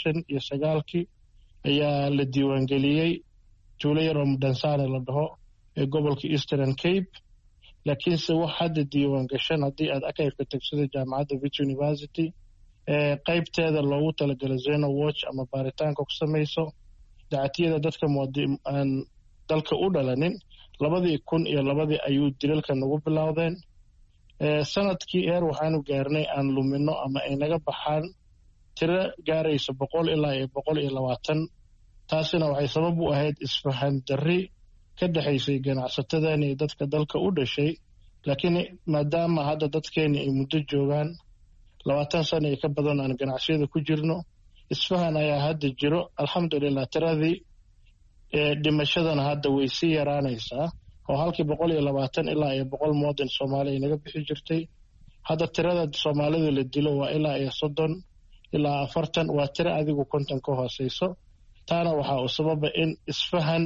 99 ayaa la diiwaangeliyey tuulo yar oo Mdansane la dhaho ee gobolka Eastern Cape. laakiinse wax hadda diiwaan gashan haddii aad akayfka tagsida jaamacadda Wits University qaybteeda loogu talagalay Zeno Watch ama baaritaanka ku samayso dacatiyada dadka aan dalka u dhalanin 2002 ayuu dilalka nagu bilowdeen. sanadkii waxaanu gaarnay aan lumino ama ay naga baxaan tiro gaaraysa 100 ilaa 120. taasina waxay sabab u ahayd isfahan darri ka dhaxaysay ganacsatadan iyo dadka dalka u dhashay. laakiin maadaama hadda dadkeeni ay muddo joogaan 20 sano iyo ka badan aan ganacsiyada ku jirno, isfahan ayaa hadda jiro. alxamdulillah tiradii dhimashadana hadda way sii yaraanaysaa oo halkii 120 ilaa 100 muwaadin Soomaali ay naga bixi jirtay hadda tirada Soomaalida la dilo waa ilaa 30 ilaa 40, waa tiro adigu 50 ka hooseyso. taana waxaa u sababa in isfahan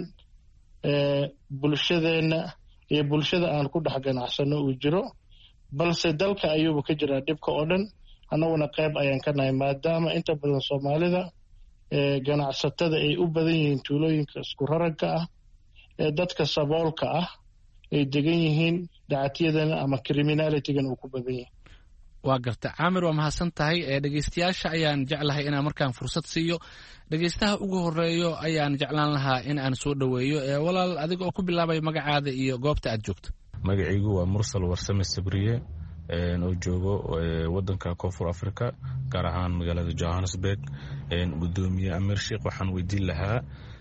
bulshadeena iyo bulshada aan ku dhex ganacsano uu jiro, balse dalka ayuuba ka jiraa dhibka oo dhan. annaguna qayb ayaan ka nahay maadaama inta badan Soomaalida ganacsatada ay u badan yihiin tuulooyinka isku raragga ah ee dadka saboolka ah ay degan yihiin dacatiyadana ama criminalitygan uu ku badan yahay. waa garta Caamir, waa mahadsan tahay. dhegeystayaasha ayaan jeclahay inaan markaan fursad siiyo. dhegeystaha ugu horeeyo ayaan jeclaan lahaa in aan soo dhoweeyo. walaal adiga oo ku bilaabay magacaada iyo goobta aad joogto. magacaygu waa Mursal Warsame Sabriye oo joogo wadanka Koonfur Afrika gaar ahaan magaalada Johannesburg. gudoomiye Amir Sheikh waxaan weydiin lahaa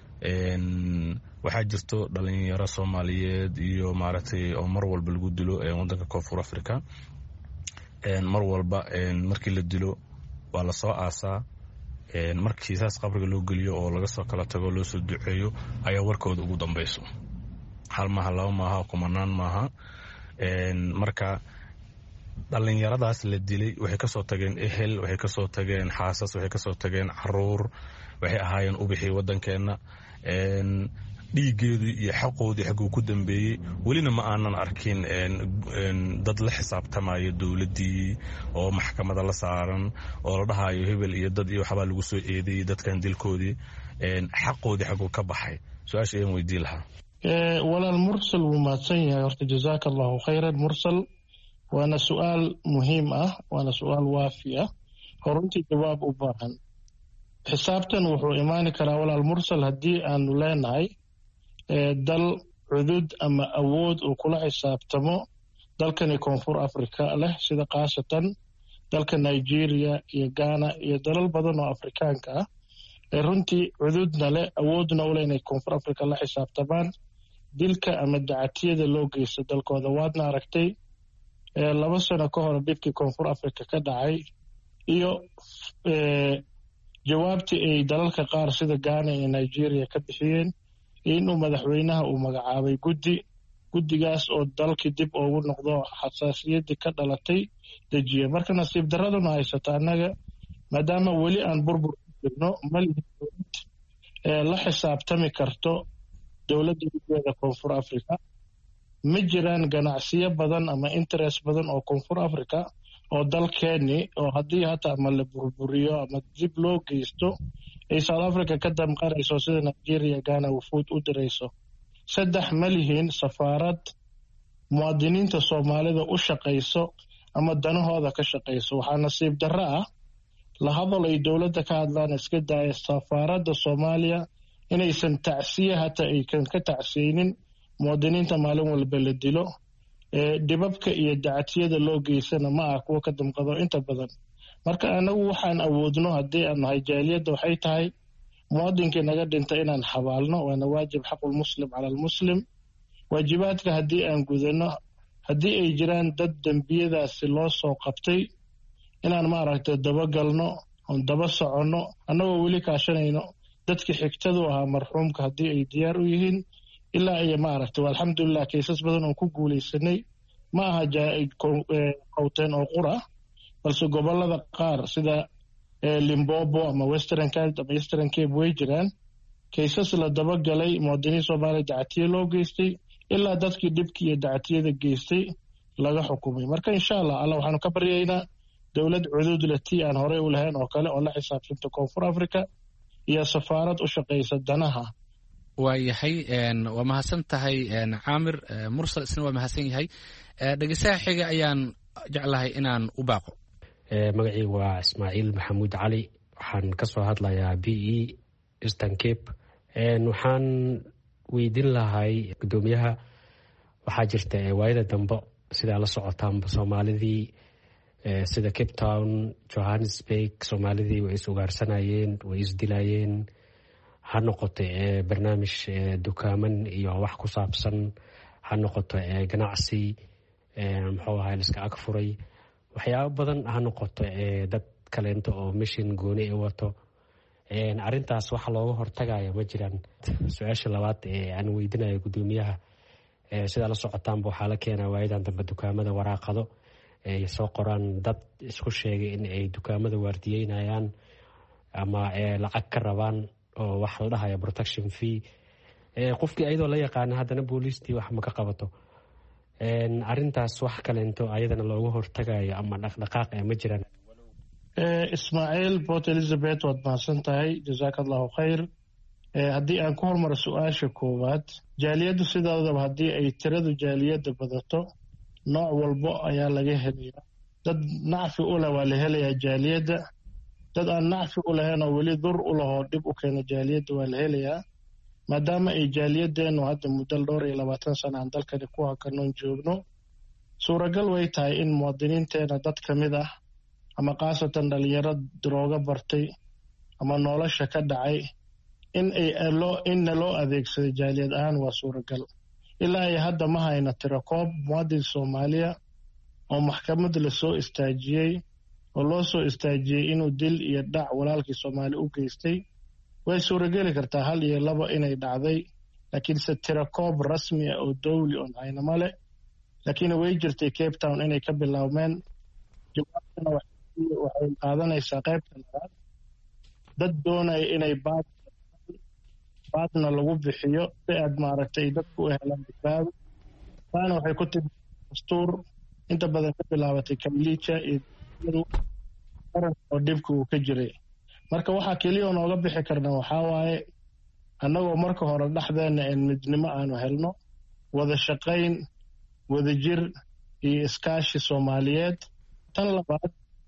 waxaa jirto dhalinyaro Soomaaliyeed iyo maaragtay oo mar walba lagu dilo wadanka Koonfur Afrika. mar walba markii la dilo waa la soo aasaa. markii saas qabriga loo geliyo oo laga soo kala tago loo soo duceeyo ayaa warkooda ugu dambayso. hal maaha, laba maaha, kumanaan maaha. marka dhallinyaradaas la dilay waxay kasoo tageen ehel, waxay kasoo tageen xaasas, waxay kasoo tageen caruur, waxay ahaayeen ubixii waddankeenna. dhiigeedu iyo xaqoodii xaguu ku dambeeyey welina ma aanan arkin dad la xisaabtamaya dowladdii oo maxkamada la saaran oo la dhahayo hebel iyo dad iyo waxbaa lagu soo eedeeyey dadkan dilkoodii xaqoodii xaguu ka baxay. su-aasha ayaan weydiin lahaa. walaal mursal wuu mahadsan yahay horta jazaaka allahu khayran mursal. waana su-aal muhiim ah, waana su-aal waafi ah oo runtii jawaab u baahan. xisaabtan wuxuu imaani karaa walaal mursal haddii aanu leenahay dal cudud ama awood uu kula xisaabtamo dalkani koonfur africa leh sida khaasatan dalka nigeria iyo ghana iyo dalal badan oo afrikaanka ah ee runtii cududna leh awoodna u leh inay koonfur africa la xisaabtamaan dilka ama dacatiyada loo geysta dalkooda. waadna aragtay 2 sano ka hor dhibkii koonfur africa ka dhacay iyo jawaabtii ay dalalka qaar sida ghana iyo nigeria ka bixiyeen inuu madaxweynaha uu magacaabay guddigaas oo dalkii dib ugu noqdo xasaasiyaddii ka dhalatay dejiye. marka nasiib daraduna haysata annaga maadaama weli aan burbur ku jirno malihin dowlad la xisaabtami karto dowladda gudeeda koonfur africa. ma jiraan ganacsiyo badan ama interest badan oo koonfur africa oo dalkeeni oo haddii hata ama la burburiyo ama dib loo geysto ay south africa ka damqanayso sida nigeria ghana wufuud u dirayso. 3 ma lihiin safaarad muwaadiniinta soomaalida u shaqayso ama danahooda ka shaqayso. waxaa nasiib darro ah la hadal ay dowladda ka hadlaan iska daaya safaaradda soomaaliya inaysan tacsiye hata aykan ka tacsiyeynin muwaadiniinta maalin walba la dilo. dhibabka iyo dacatiyada loo geysana ma ah kuwa ka damqado inta badan. marka anagu waxaan awoodno haddii aan nahay jaaliyadda waxay tahay muwaadinkii naga dhintay inaan xabaalno, waana waajib xaqulmuslim cala almuslim. waajibaadka haddii aan gudano haddii ay jiraan dad dembiyadaasi loo soo qabtay inaan maaragtay dabagalno oon daba soconno annagoo weli kaashanayno dadkii xigtadu ahaa marxuumka haddii ay diyaar u yihiin ilaa iyo maaragtay alxamdulilah kaysas badan oon ku guulaysanay ma aha qowteen oo qura balse gobolada qaar sida limbobo ama western cape ama eastern cape way jiraan kaysas la dabagalay muwaadiniin soomaaliya dacatiye loo geystay ilaa dadkii dhibkii iyo dacatiyada geystay laga xukumay. marka insha allah waxaanu ka baryaynaa dowlad cudud leh tii aan horey u lahayn oo kale oo la xisaabsanta koonfur africa iyo safaarad u shaqaysa danaha. waayahay waa mahadsan tahay caamir. mursal isna waa mahadsan yahay. dhegeystaha xiga ayaan jeclahay inaan u baaqo. magacii waa ismaaciil maxamuud cali, waxaan ka soo hadlayaa b e eastern cape. waxaan weydiin lahay guddoomiyaha, waxaa jirta waayada dambe sidaa la socotaanba soomaalidii sida cape town, johannesburg, soomaalidii way is ugaarsanayeen, way isdilayeen. ha noqoto barnaamij dukaaman iyo wax ku saabsan, ha noqoto ganacsi muxuu ahay liska ag furay, waxyaabo badan ha noqoto dad kaleento oo mishin gooni i wato. arrintaas waxa looga hortagaya ma jiraan? su-aasha labaad aan weydinayo guddoomiyaha, sidaa la socotaanba waxaa la keenaa waayadan dambe dukaamada waraaqado ay soo qoraan dad isku sheegay in ay dukaamada waardiyeynayaan ama lacag ka rabaan oo wax la dhahaya protection fee. qofkii ayadoo la yaqaana haddana booliistii wax ma ka qabato. arrintaas wax kaleento ayadana looga hortagayo ama dhaqdhaqaaq ma jiraan? ismaaciil port elizabeth waad mahadsan tahay, jazaaka allahu khayr. haddii aan ku hormaro su-aasha koowaad, jaaliyaddu sidoodaba haddii ay tiradu jaaliyadda badato nooc walbo ayaa laga helaya. dad nacfi u leh waa la helayaa jaaliyadda, dad aan nacfi u lahayn oo weli dur u lahoo dhib u keena jaaliyadda waa la helayaa. maadaama ay jaaliyadeennu hadda muddo 22 sana aan dalkani ku hakanoon joogno, suuragal way tahay in muwaadiniinteena dad ka mid ah ama khaasatan dhalinyaro darooga bartay ama nolosha ka dhacay inna loo adeegsaday jaaliyad ahaan waa suuragal. ilaa iyo hadda ma hayna tirakoob muwaadin soomaaliya oo maxkamad la soo istaajiyey oo loo soo istaajiyey inuu dil iyo dhac walaalkii soomaali u geystay. way suurageli kartaa 1 iyo 2 inay dhacday, laakiinse tirakoob rasmi ah oo dawli oon hayna male. laakiin way jirtay Cape Town inay ka bilaabmeen. Jawaabtana waxay qaadanaysaa qaybta labaad. Dad doonaya inay baadna lagu bixiyo si aad maaragtay dadku u helaan badbaado. taana waxay ku timi dastuur inta badan ka bilaabatay Kamlicha iyo qaran oo dhibku uu ka jiray. Marka waxaa keliya oo nooga bixi karna waxaa waaye annagoo marka hore dhexdeena midnimo aanu helno, wada shaqayn, wada jir iyo iskaashi Soomaaliyeed. tan labaad,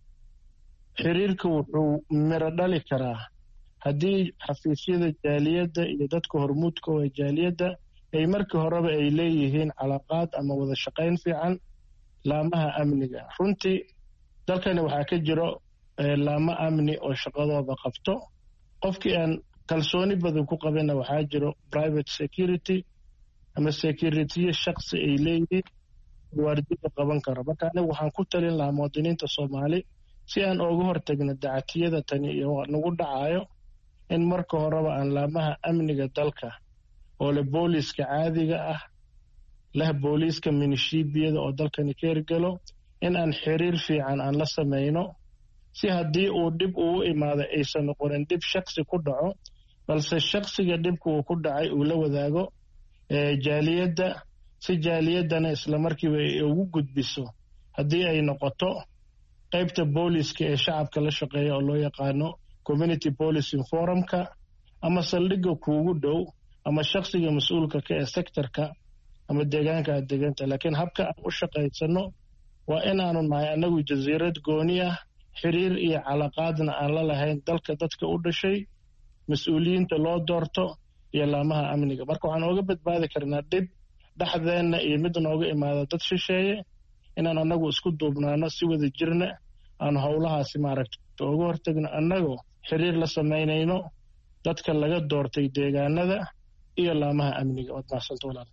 xiriirka wuxuu miro dhali karaa haddii xafiisyada jaaliyadda iyo dadka hormuudka oo jaaliyadda ay markii horeba ay leeyihiin calaaqaad ama wada shaqayn fiican laamaha amniga. runtii dalkani waxaa ka jiro laamo amni oo shaqadooda qabto. qofkii aan kalsooni badan ku qabina waxaa jiro private security ama security shakhsi ay leeyihiin waardiga qaban kara. marka anigu waxaan ku talin lahaa muwaadiniinta Soomaali si aan uga hortagno dacatiyada tani iyo nagu dhacayo in marka horeba aan laamaha amniga dalka oo leh booliiska caadiga ah, leh booliiska minishibiyada oo dalkani ka hirgalo, in aan xiriir fiican aan la samayno si haddii uu dhib uu imaado aysan noqonin dhib shakhsi ku dhaco, balse shakhsiga dhibka uu ku dhacay uu la wadaago jaaliyadda, si jaaliyaddana isla markiiba ay ugu gudbiso haddii ay noqoto qaybta booliiska ee shacabka la shaqeeya oo loo yaqaano community policing forumka, ama saldhigga kuugu dhow, ama shakhsiga mas-uulka ka ee sektorka ama deegaanka aad deganta. laakiin habka aan u shaqaysano waa inaanu nahay annagu jasiirad gooni ah, xiriir iyo calaqaadna aan la lahayn dalka dadka u dhashay, mas-uuliyiinta loo doorto iyo laamaha amniga. marka waxaan ooga badbaadi karnaa dhib dhexdeenna iyo mid nooga imaada dad shisheeye inaan annagu isku duubnaano, si wada jirna aan howlahaasi maaragta uga hortagno, annagoo xiriir la samaynayno dadka laga doortay deegaanada iyo laamaha amniga. waad mahadsantahay walaal.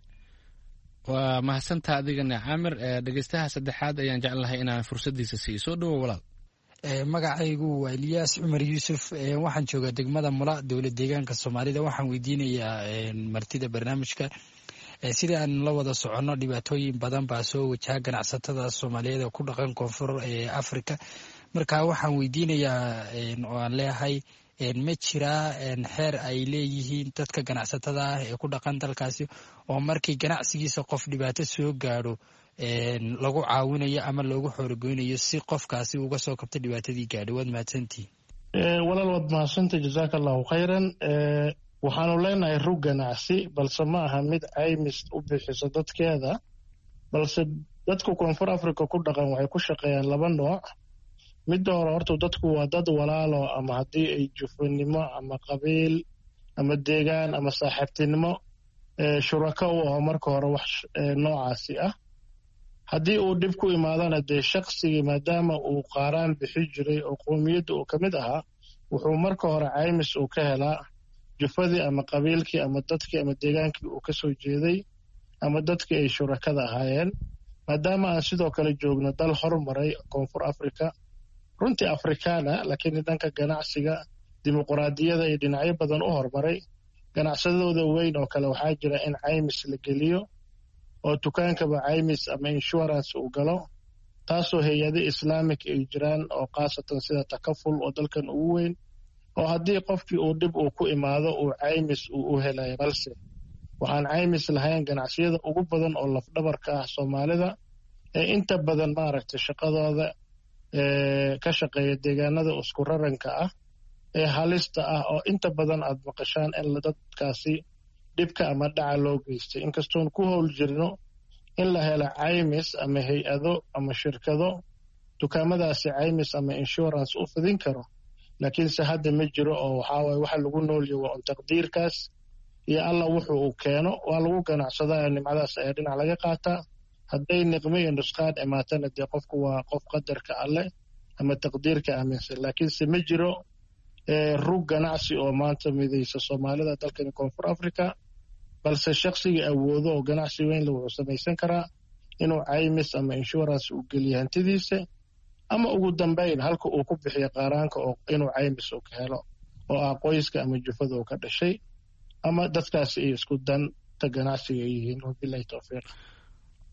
waa mahadsantaa adigana Caamir. dhegeystaha saddexaad ayaan jeclahay inaan fursaddiisa siiyo. soo dhawow walaal. magacaygu waa Eliyaas Cumar Yuusuf. waxaan joogaa degmada Mula, dowlad deegaanka Soomaalida. waxaan weydiinayaa martida barnaamijka, sida aan la wada soconno dhibaatooyin badan baa soo wajaha ganacsatada Soomaaliyeed oo ku dhaqan koonfur Afrika. marka waxaan weydiinayaa oo aan leeyahay ma jiraa xeer ay leeyihiin dadka ganacsatada ah ee ku dhaqan dalkaasi oo markii ganacsigiisa qof dhibaato soo gaadho lagu caawinayo ama loogu xoorogoynayo si qofkaasi uga soo kabta dhibaatadii gaadhay? waad mahadsantihin. walaal waad mahadsantahay, jazaaka allahu khayran. waxaanu leenahay rug ganacsi, balse ma aha mid caymis u bixiso dadkeeda, balse dadka koonfur Afrika ku dhaqan waxay ku shaqeeyaan laba nooc. midda hore horta dadku waa dad walaalo, ama haddii ay jufanimo ama qabiil ama deegaan ama saaxiibtinimo shuraka u aho marka hore wax noocaasi ah. haddii uu dhib ku imaadana dee shaqsigii maadaama uu qaaraan bixi jiray oo qowmiyadda uu ka mid ahaa, wuxuu marka hore caymis uu ka helaa jufadii ama qabiilkii ama dadkii ama deegaankii uu ka soo jeeday ama dadkii ay shurakada ahaayeen. maadaama aan sidoo kale joogno dal horumaray koonfur Afrika, runtii Afrikaana, laakiin dhanka ganacsiga dimuqraadiyada iyo dhinacyo badan u horumaray, ganacsadooda weyn oo kale waxaa jira in caymis la geliyo oo dukaankaba caymis ama insurance uu galo, taasoo hay-ado islaamik ay jiraan oo khaasatan sida takaful oo dalkan ugu weyn, oo haddii qofkii uu dhib uu ku imaado uu caymis uu u helayo. balse waxaan caymis lahayn ganacsiyada ugu badan oo lafdhabarka ah Soomaalida ee inta badan maaragtay shaqadooda ka shaqeeya deegaanada isku raranka ah ee halista ah, oo inta badan aad maqashaan in dadkaasi dhibka ama dhaca loo geystay. inkastoon ku howl jirno in la helo caymis ama hay-ado ama shirkado dukaamadaasi caymis ama insurance u fidin karo, laakiinse hadda ma jiro. oo waxaawaye waxa lagu noolyahay waa un taqdiirkaas iyo alla wuxuu uu keeno, waa lagu ganacsadaa, nimcadaas ayaa dhinac laga qaataa. hadday niqmo iyo nusqaan imaatana dee qofku waa qof qadarka alle ama taqdiirka aaminsan. laakiinse ma jiro rug ganacsi oo maanta midaysa Soomaalida dalkani koonfur Afrika, balse shaqsigii awoodo oo ganacsi weyn wuxuu samaysan karaa inuu caymis ama insurance uu geliyo hantidiisa, ama ugu dambayn halka uu ku bixiyo qaaraanka oo inuu caymis uu ka helo oo ah qoyska ama jufada uu ka dhashay, ama dadkaasi ay isku danta ganacsiga yihiin. wabillahi tawfiiq.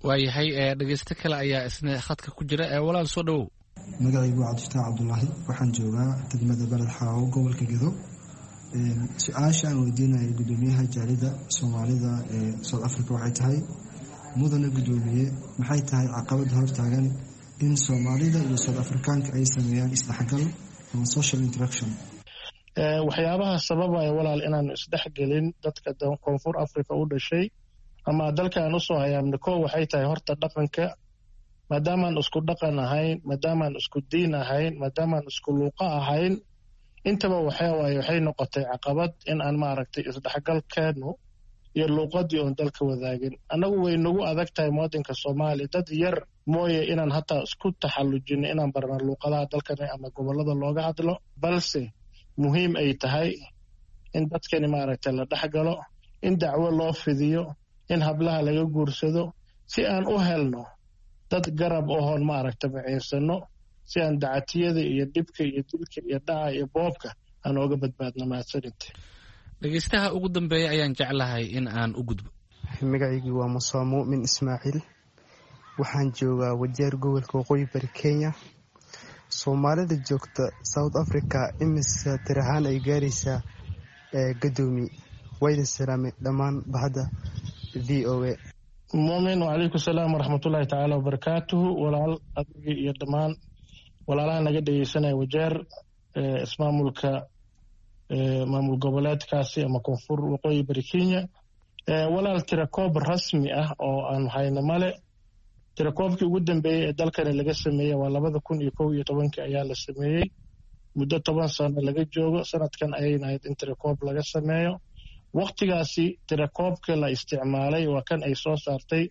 waayahay dhegeysto kale ayaa isna khadka ku jira walaal soo dhowow. magacaygu cabdifataax cabdulaahi waxaan joogaa degmada beled xaawo gobolka gedo. su-aasha aan weydiinaya gudoomiyaha jaalida soomaalida ee south africa waxay tahay, mudane gudoomiye, maxay tahay caqabada hortaagan in soomaalida iyo south africaanka ay sameeyaan isdhexgal ama social interaction? waxyaabaha sababaya walaal inaan isdhexgelin dadka koonfur africa u dhashay ama dalkaan usoo hayaamna ko waxay tahay horta dhaqanka, maadaamaan isku dhaqan ahayn, maadaamaan isku diin ahayn, maadaamaan isku luuqa ahayn, intaba waxay noqotay caqabad in aan maaragtay isdhexgalkeenu iyo luuqadii oon dalka wadaagin. annagu way nagu adag tahay muwadinka soomaaliya dad yar mooye inaan hataa isku taxallujino inaan barna luuqadaha dalkani ama gobolada looga hadlo, balse muhiim ay tahay in dadkani maaragtay la dhexgalo, in dacwo loo fidiyo, in hablaha laga guursado, si aan u helno dad garab ohoon maaragta maciinsano, si aan dacatiyada iyo dhibka iyo dilka iyo dhaca iyo boobka aan ooga badbaadno. mahadsaninte. dhegeystaha ugu dambeeya ayaan jeclahay in aan u gudbo. magacaygii waa Musaa Muumin Ismaaciil, waxaan joogaa Wajeer gobolka waqooyi bari Kenya. soomaalida joogta South Africa imise tirahaan ay gaaraysaa gadoomi? wayna salaamay dhammaan bahda VOA. muumin, wacalaykum salaam waraxmatullaahi tacaala wabarakaatuhu. walaal adigii iyo dhammaan walaalaha naga dhegeysanaya Wajeer ismaamulka maamul goboleedkaasi ama koonfur waqooyi bari Kenya. walaal tirakoob rasmi ah oo aan hayno male. tirakoobkii ugu dambeeyey ee dalkani laga sameeyey waa 2011 ayaa la sameeyey, muddo 10 sano laga joogo. sanadkan ayayna ahayd in tirakoob laga sameeyo. waqtigaasi tirakoobka la isticmaalay waa kan ay soo saartay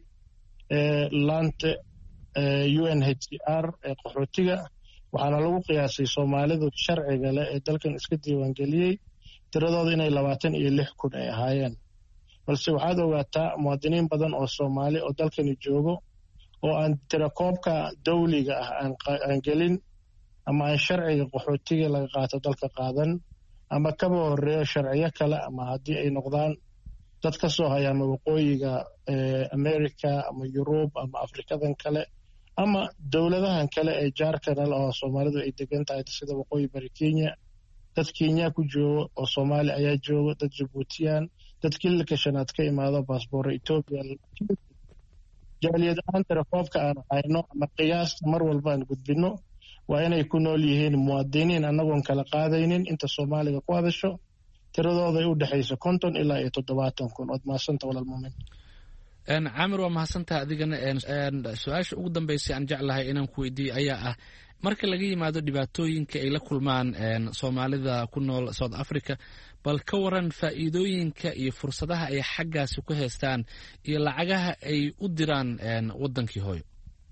laanta UNHCR ee qaxootiga, waxaana lagu qiyaasay soomaalidu sharciga leh ee dalkan iska diiwaangeliyey tiradooda inay 26,000 ay ahaayeen. balse waxaad ogaataa muwaadiniin badan oo soomaali oo dalkani joogo oo aan tirakoobka dawliga ah aan gelin, ama aan sharciga qaxootiga laga qaato dalka qaadan, ama kaba horeeyo sharciyo kale, ama haddii ay noqdaan dad ka soo haya ama waqooyiga America ama Yurub ama Afrikadan kale ama dowladahan kale ee jaarkana oo Soomaalidu ay degan tahay sida waqooyi bari Kenya. dad Kenya ku joogo oo Soomaali ayaa joogo, dad Djiboutian, dad kilka shanaad ka imaado baasboorka Ethiopia. jaaliyad ahaan tirakoobka aan hayno ama qiyaasta mar walba aan gudbino waa inay ku nool yihiin muwaadiniin annagoon kala qaadaynin inta Soomaaliga ku hadasho, tiradooda ay u dhaxayso 50 ilaa 70 kun. ood mahadsanta walaal muumin. caamir waa mahadsantaha adigana. su-aasha ugu dambeysay aan jeclahay inaan ku weydiiyo ayaa ah, marka laga yimaado dhibaatooyinka ay la kulmaan soomaalida ku nool South Africa, bal ka waran faa'iidooyinka iyo fursadaha ay xaggaasi ku haystaan iyo lacagaha ay u diraan wadankii hooyo.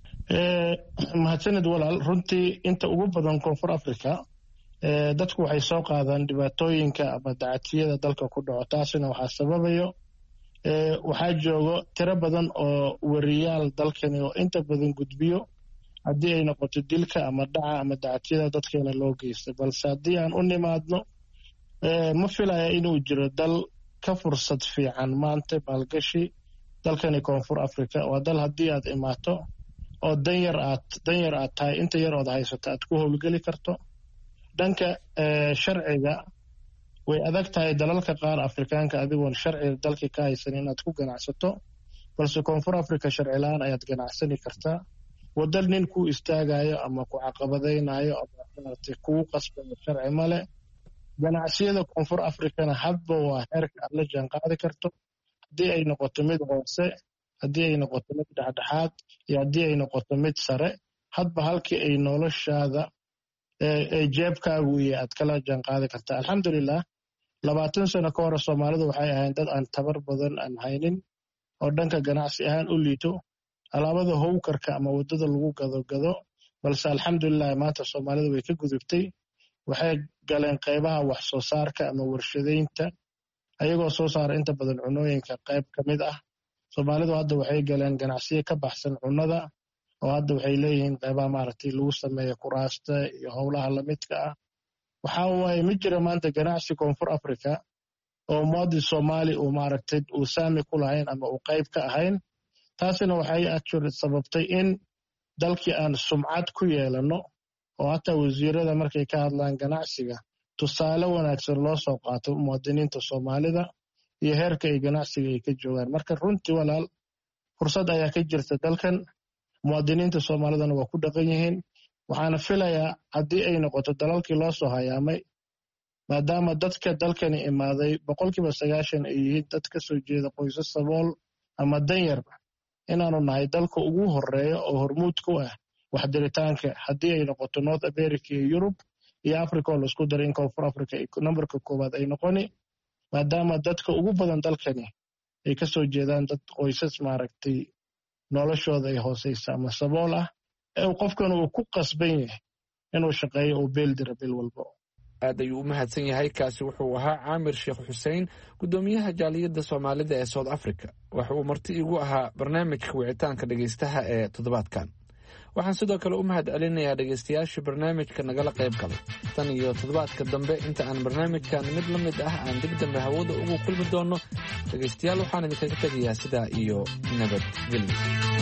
mahadsanid walaal. runtii inta ugu badan koonfur Africa dadku waxay soo qaadaan dhibaatooyinka ama dacatiyada dalka ku dhaco. taasina waxaa sababayo waxaa joogo tiro badan oo wariyaal dalkani oo inta badan gudbiyo haddii ay noqoto dilka ama dhaca ama dacatiyada dadkeena loo geystay. balse haddii aan u nimaadno, ma filaya inuu jiro dal ka fursad fiican maanta maalgashi dalkani koonfur Africa. waa dal haddii aad imaato oo danyar aad tahay, inta yar ood haysato aad ku howlgeli karto. dhanka sharciga way adag tahay dalalka qaar Afrikaanka adigoon sharciga dalka ka haysan inaad ku ganacsato, balse koonfur Africa sharci la'aan ayaad ganacsani kartaa. wadal nin ku istaagayo ama ku caqabadaynayo ama kuu qasbayo sharci male. ganacsiyada koonfur Africana hadba waa heerka aad la jaan qaadi karto, haddii ay noqoto mid hoose, haddii ay noqoto mid dhexdhexaad, iyo haddii ay noqoto mid sare, hadba halkii ay noloshaada jeebkaagu iyo aad kala jaan qaadi kartaa. alxamdulilah 20 sano ka hor Soomaalidu waxay ahayn dad aan tabar badan aan haynin oo dhanka ganacsi ahaan u liito, alaabada howkarka ama wadada lagu gado, balse alxamdulilah maanta Soomaalidu way ka gudubtay. waxay galeen qaybaha wax soo saarka ama warshadaynta, ayagoo soo saara inta badan cunooyinka qayb ka mid ah. Soomaalidu hadda waxay galeen ganacsiyo ka baxsan cunnada, oo hadda waxay leeyihiin qaybaha maaragtay lagu sameeyo kuraasta iyo howlaha lamidka ah. waxaa waaye ma jira maanta ganacsi koonfur Africa oo muwaadin Soomaali uu maaragtay uu saami ku lahayn ama uu qayb ka ahayn. taasina waxay actually sababtay in dalkii aan sumcad ku yeelano oo hataa wasiirada markay ka hadlaan ganacsiga tusaale wanaagsan loo soo qaato muwaadiniinta Soomaalida iyo heerka ay ganacsiga ay ka joogaan. Marka runtii walaal fursad ayaa ka jirta dalkan, muwaadiniinta Soomaalidana waa ku dhaqan yihiin. Waxaana filayaa haddii ay noqoto dalalkii loo soo hayaamay, maadaama dadka dalkani imaaday 90% ay yihiin dad ka soo jeeda qoysas sabool ama danyar, inaanu nahay dalka ugu horeeya oo hormuud ku ah waxdiritaanka haddii ay noqoto North America iyo Europe iyo Africa oo laisku daray in Koonfur Africa numberka koowaad ay noqoni, maadaama dadka ugu badan dalkani ay ka soo jeedaan dad qoysas maaragtay noloshooda ay hooseysa ama sabool ah, ee qofkan uu ku qasban yahay inuu shaqeeyo oo beel dira bil walba. aad ayuu u mahadsan yahay. kaasi wuxuu ahaa Caamir Sheekh Xuseen, gudoomiyaha jaaliyadda Soomaalida ee South Africa. waxa uu marti igu ahaa barnaamijka wicitaanka dhageystaha ee toddobaadkan. waxaan sidoo kale u mahadcelinayaa dhegeystayaashii barnaamijka nagala qayb galay. tan iyo toddobaadka dambe inta aan barnaamijkan mid la mid ah aan dib dambe hawada ugu kulmi doono, dhegeystayaal waxaan idinkaga tegayaa sidaa iyo nabadgelyo.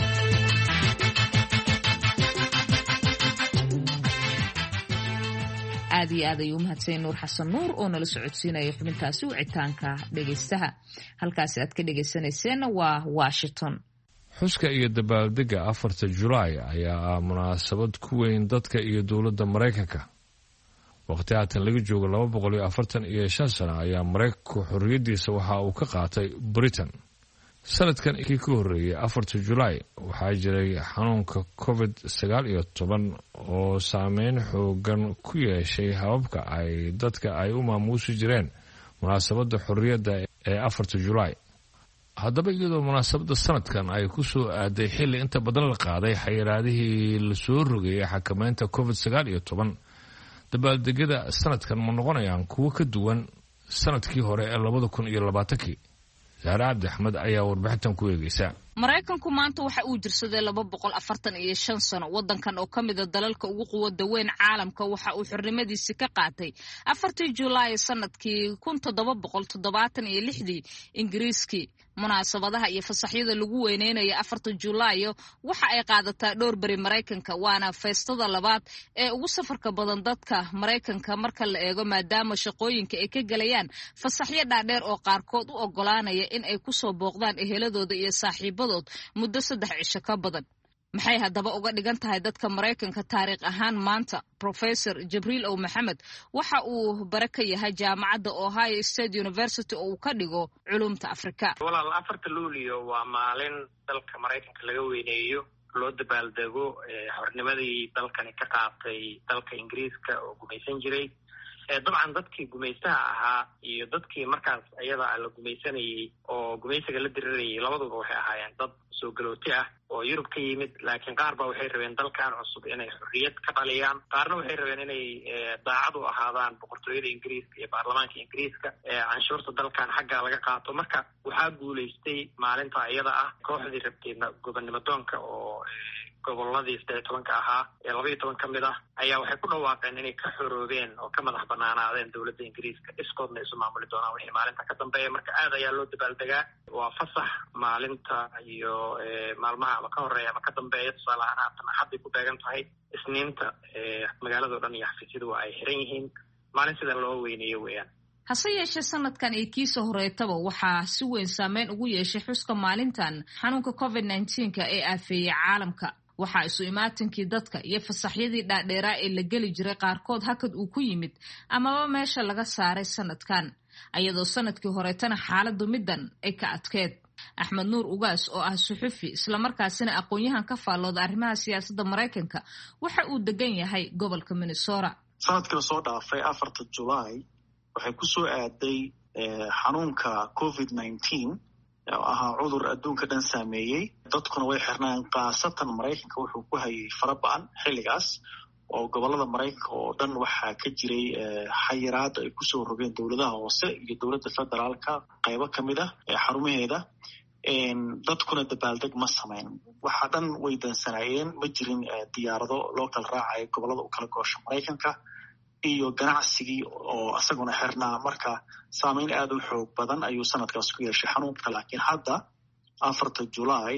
aad iyo aad ayuu mahadsan Nuur Xasan Nuur oo nala socodsiinaya xubintaasi wicitaanka dhageystaha. halkaasi aad ka dhagaysanayseen waa Washington. xuska iyo dabaaldega 4 Julaay ayaa munaasabad ku weyn dadka iyo dowladda Mareykanka. waqti haatan laga joogo 245 sano ayaa Mareykanku xorriyadiisa waxa uu ka qaatay Britain. sanadkan kii ka horreeyay 4 Julaay waxaa jiray xanuunka COVID-19 oo saameyn xoogan ku yeeshay hababka ay dadka ay u maamuusi jireen munaasabadda xorriyadda ee 4 Julaay. haddaba iyadoo munaasabadda sanadkan ay ku soo aaday xilli inta badan la qaaday xayiraadihii la soo rogay xakamaynta COVID-19, dabaaldegyada sanadkan ma noqonayaan kuwo ka duwan sanadkii hore ee 2020. Zahra Cabdi Axmed ayaa warbixintan ku eegaysa. Mareykanku maanta waxa uu jirsaday 245 sano. wadankan oo kamid ah dalalka ugu quwadda weyn caalamka waxa uu xornimadiisa ka qaatay 4 Julaay sanadkii 1776 Ingiriiskii. munaasabadaha iyo fasaxyada lagu weyneynayo 4 Julaay waxa ay qaadataa dhowr bari Mareykanka, waana feestada labaad ee ugu safarka badan dadka Mareykanka marka la eego, maadaama shaqooyinka ay ka galayaan fasaxyo dhaadheer oo qaarkood u ogolaanaya in ay ku soo booqdaan eheladooda iyo saaxiibadood muddo 3 cisho ka badan. maxay haddaba uga dhigan tahay dadka Mareykanka taariikh ahaan maanta? Professor Jibriil Ow Maxamed waxa uu bare ka yahay jaamacadda Ohio State University oo uu ka dhigo culumta Afrika. walaal 4 Luulyo waa maalin dalka Mareykanka laga weyneeyo, loo dabaaldego xornimadii dalkani ka qaatay dalka Ingiriiska oo gumaysan jiray. dabcan dadkii gumaystaha ahaa iyo dadkii markaas ayada la gumaysanayay oo gumaysiga la dirirayay labaduba waxay ahaayeen dad soo galooti ah oo Yurub ka yimid, laakiin qaar ba waxay rabeen dalkan cusub inay xorriyad ka dhaliyaan, qaarna waxay rabeen inay daacad u ahaadaan boqortooyada Ingiriiska iyo baarlamaanka Ingiriiska, canshuurta dalkan xagga laga qaato. marka waxaa guulaystay maalinta ayada ah kooxdii rabtay gobonnimadoonka oo gobolladii 12 ahaa ee 12 ka mid ah ayaa waxay ku dhawaaqeen inay ka xoroobeen oo ka madax banaanaadeen dowladda Ingiriiska, iskoodna isu maamuli doonaan wixii maalinta ka dambeeya. marka aad ayaa loo dabaaldegaa. waa fasax maalinta iyo maalmaha ama ka horeeya ama ka dambeeya. tusaale ahaan haatan axadday ku beegan tahay, isniinta magaaladoo dhan iyo xafiisyadu waa ay xiran yihiin. maalin sida loo weyneeyo weeyaan. hase yeeshee sanadkan iyo kiisa horeetaba waxaa si weyn saameyn ugu yeeshay xuska maalintan xanuunka COVID-19 ee aafeeyey caalamka. waxaa isu imaatinkii dadka iyo fasaxyadii dhaadheeraa ee la geli jiray qaarkood hakad uu ku yimid amaba meesha laga saaray sanadkan, ayadoo sanadkii horeetana xaaladu midan ay ka adkeed. Axmed Nuur Ugaas oo ah suxufi islamarkaasina aqoon-yahan ka faallooda arrimaha siyaasadda Mareykanka waxa uu degan yahay gobolka Minnesota. sanadkii soo dhaafay 4 Julaay waxay ku soo aaday xanuunka COVID-19 oo ahaa cudur adduunka dhan saameeyey. dadkuna way xirnaan, khaasatan Mareykanka wuxuu ku hayay faraba'an xilligaas oo gobollada Mareykanka oo dhan waxaa ka jiray xayiraad ay kusoo rogeen dowladaha hoose iyo dowladda federaalka qaybo ka mid ah xarumaheeda. dadkuna dabaaldeg ma samayn, waxa dhan way dansanaayeen, ma jirin diyaarado loo kala raacayo gobollada u kala goosha Mareykanka, iyo ganacsigii oo asaguna xirnaa. marka saameyn aad u xoog badan ayuu sanadkaas ku yeeshay xanuunka. laakiin hadda 4 Julaay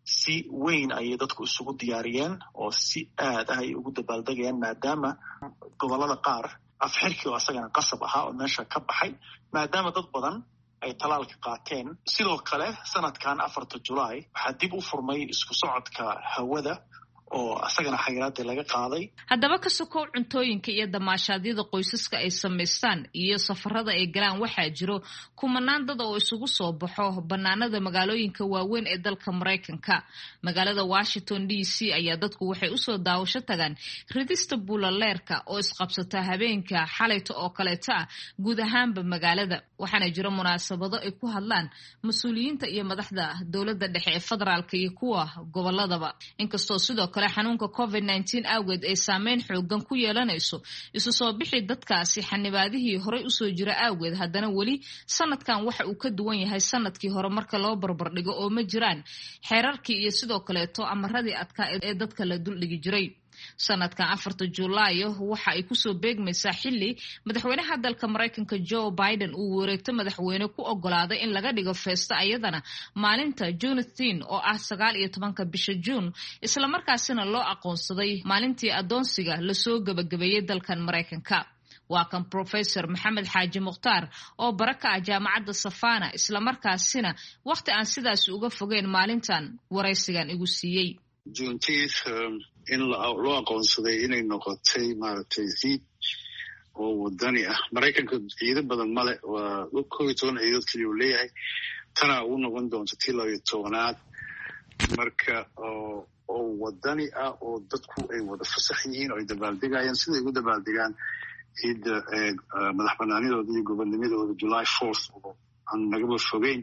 si weyn ayay dadku isugu diyaariyeen oo si aad ah ay ugu dabaaldegayaan maadaama gobollada qaar afxirkii oo asagana qasab ahaa oo meesha ka baxay maadaama dad badan ay talaalka qaateen. sidoo kale sanadkan 4 Julaay waxaa dib u furmay isku socodka hawada oo asagana xayiraadii laga qaaday. haddaba ka sokow cuntooyinka iyo damaashaadyada qoysaska ay samaystaan iyo safarada ay galaan waxaa jiro kumanaan dad oo isugu soo baxo bannaanada magaalooyinka waaweyn ee dalka Mareykanka. magaalada Washington DC ayaa dadku waxay usoo daawasho tagaan ridista buulaleerka oo isqabsata habeenka xalayta oo kaleeta ah guud ahaanba magaalada. waxaana jiro munaasabado ay ku hadlaan mas-uuliyiinta iyo madaxda dowladda dhexe ee federaalka iyo kuwa gobolladaba. inkastoo sidoo kale xanuunka COVID-19 awgeed ay saameyn xoogan ku yeelanayso isu soo bixi dadkaasi xanibaadihii horey usoo jira awgeed, haddana weli sanadkan waxa uu ka duwan yahay sanadkii hore marka loo barbardhigo oo ma jiraan xeerarkii iyo sidoo kaleeto amaradii adkaa ee dadka la duldhigi jiray. sanadkan 4 Julaayo waxa ay kusoo beegmaysaa xilli madaxweynaha dalka Mareykanka Joe Biden uu wareegto madaxweyne ku ogolaaday in laga dhigo feesta ayadana maalinta Juneteenth oo ah 19 bisha June, isla markaasina loo aqoonsaday maalintii adoonsiga la soo gabagabeeyay dalkan Mareykanka. waa kan Professor Maxamed Xaaji Mukhtaar oo baraka ah jaamacadda Savannah, isla markaasina waqti aan sidaas uga fogeyn maalintan waraysigan igu siiyey. Juneteenth in loo aqoonsaday inay noqotay maaragtay ciid oo wadani ah. Maraykanka ciido badan male, waa 11 ciidood kaliya uu leeyahay. tana uu noqon doonto tii 12aad marka oo wadani ah oo dadku ay wada fasax yihiin oo ay dabaaldegayaan siday ugu dabaaldegaan ciidda madax banaanidooda iyo gobonnimadooda July 4th oo aan nagaba fogeyn.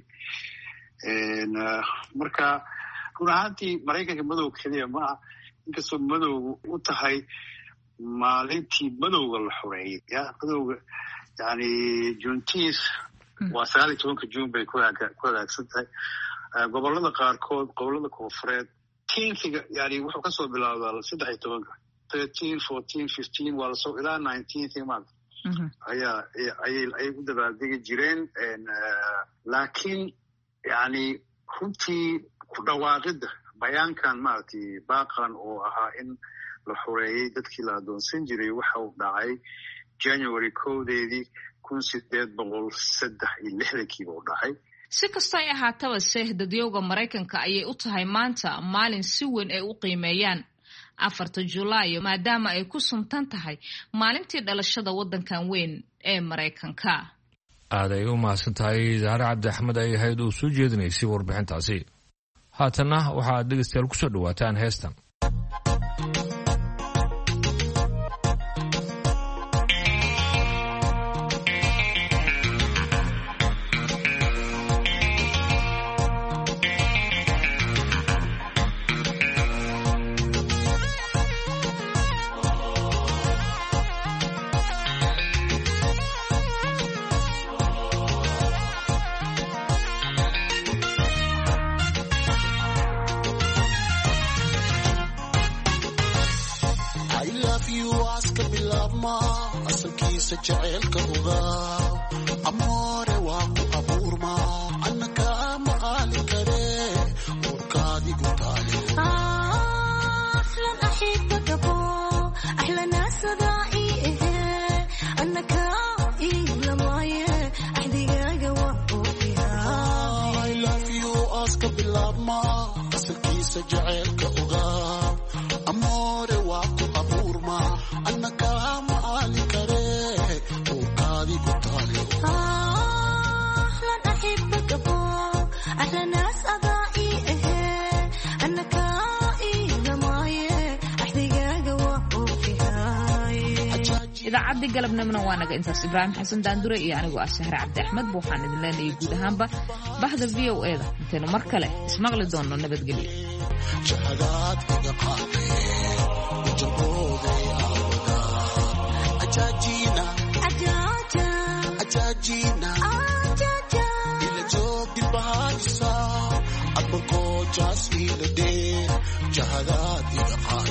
marka run ahaantii Maraykanka madow keliya maaha, inkastoo madowga u tahay maalintii madowga la xoreeyay. madowga yani Juneteenth waa 19 June bay ku hagaagsan tahay. gobollada qaarkood, gobollada koonfureed, teenkiga yani wuxuu kasoo bilaabdaa 13, 14, 15 waa lasoo ilaa 19 maanta ayay u dabaaldegi jireen. laakiin yani runtii ku dhawaaqida bayaankan maaragtay baaqan oo ahaa in la xoreeyay dadkii la adoonsan jiray waxa uu dhacay January 1 1863 buu dhacay. si kastoo ay ahaataba dadyowga Mareykanka ayay u tahay maanta maalin si weyn ay u qiimeeyaan 4 Julaayo maadaama ay ku suntan tahay maalintii dhalashada waddankan weyn ee Mareykanka. aad ay u mahadsan tahay Zahra Cabdi Axmed ay ahayd oo soo jeedinaysay warbixintaasi. haatana waxaad dhegeystayaal ku soo dhawaataan heestan. jaceelka ogaa amoore waa ku abuurma annaka ma qaali kare urkaadigu taale ahlan axibakabo ahlana sadaa'i ehe annaka ilamaaye axdigaaga waa oofiyaa I love you aska bilaabma asalkiisa jaceelka ogaa amoore waa ku abuurma annaka ma qaali kare idaacadii galabnimona waa naga intaas. Ibraahim Xasan Daandure iyo anigu ah Sahra Cabdi Axmed waxaan idin leenahay guud ahaanba bahda VOA-da intaynu mar kale ismaqli doonno. nabadgelyo. Just feel the day, jahadaat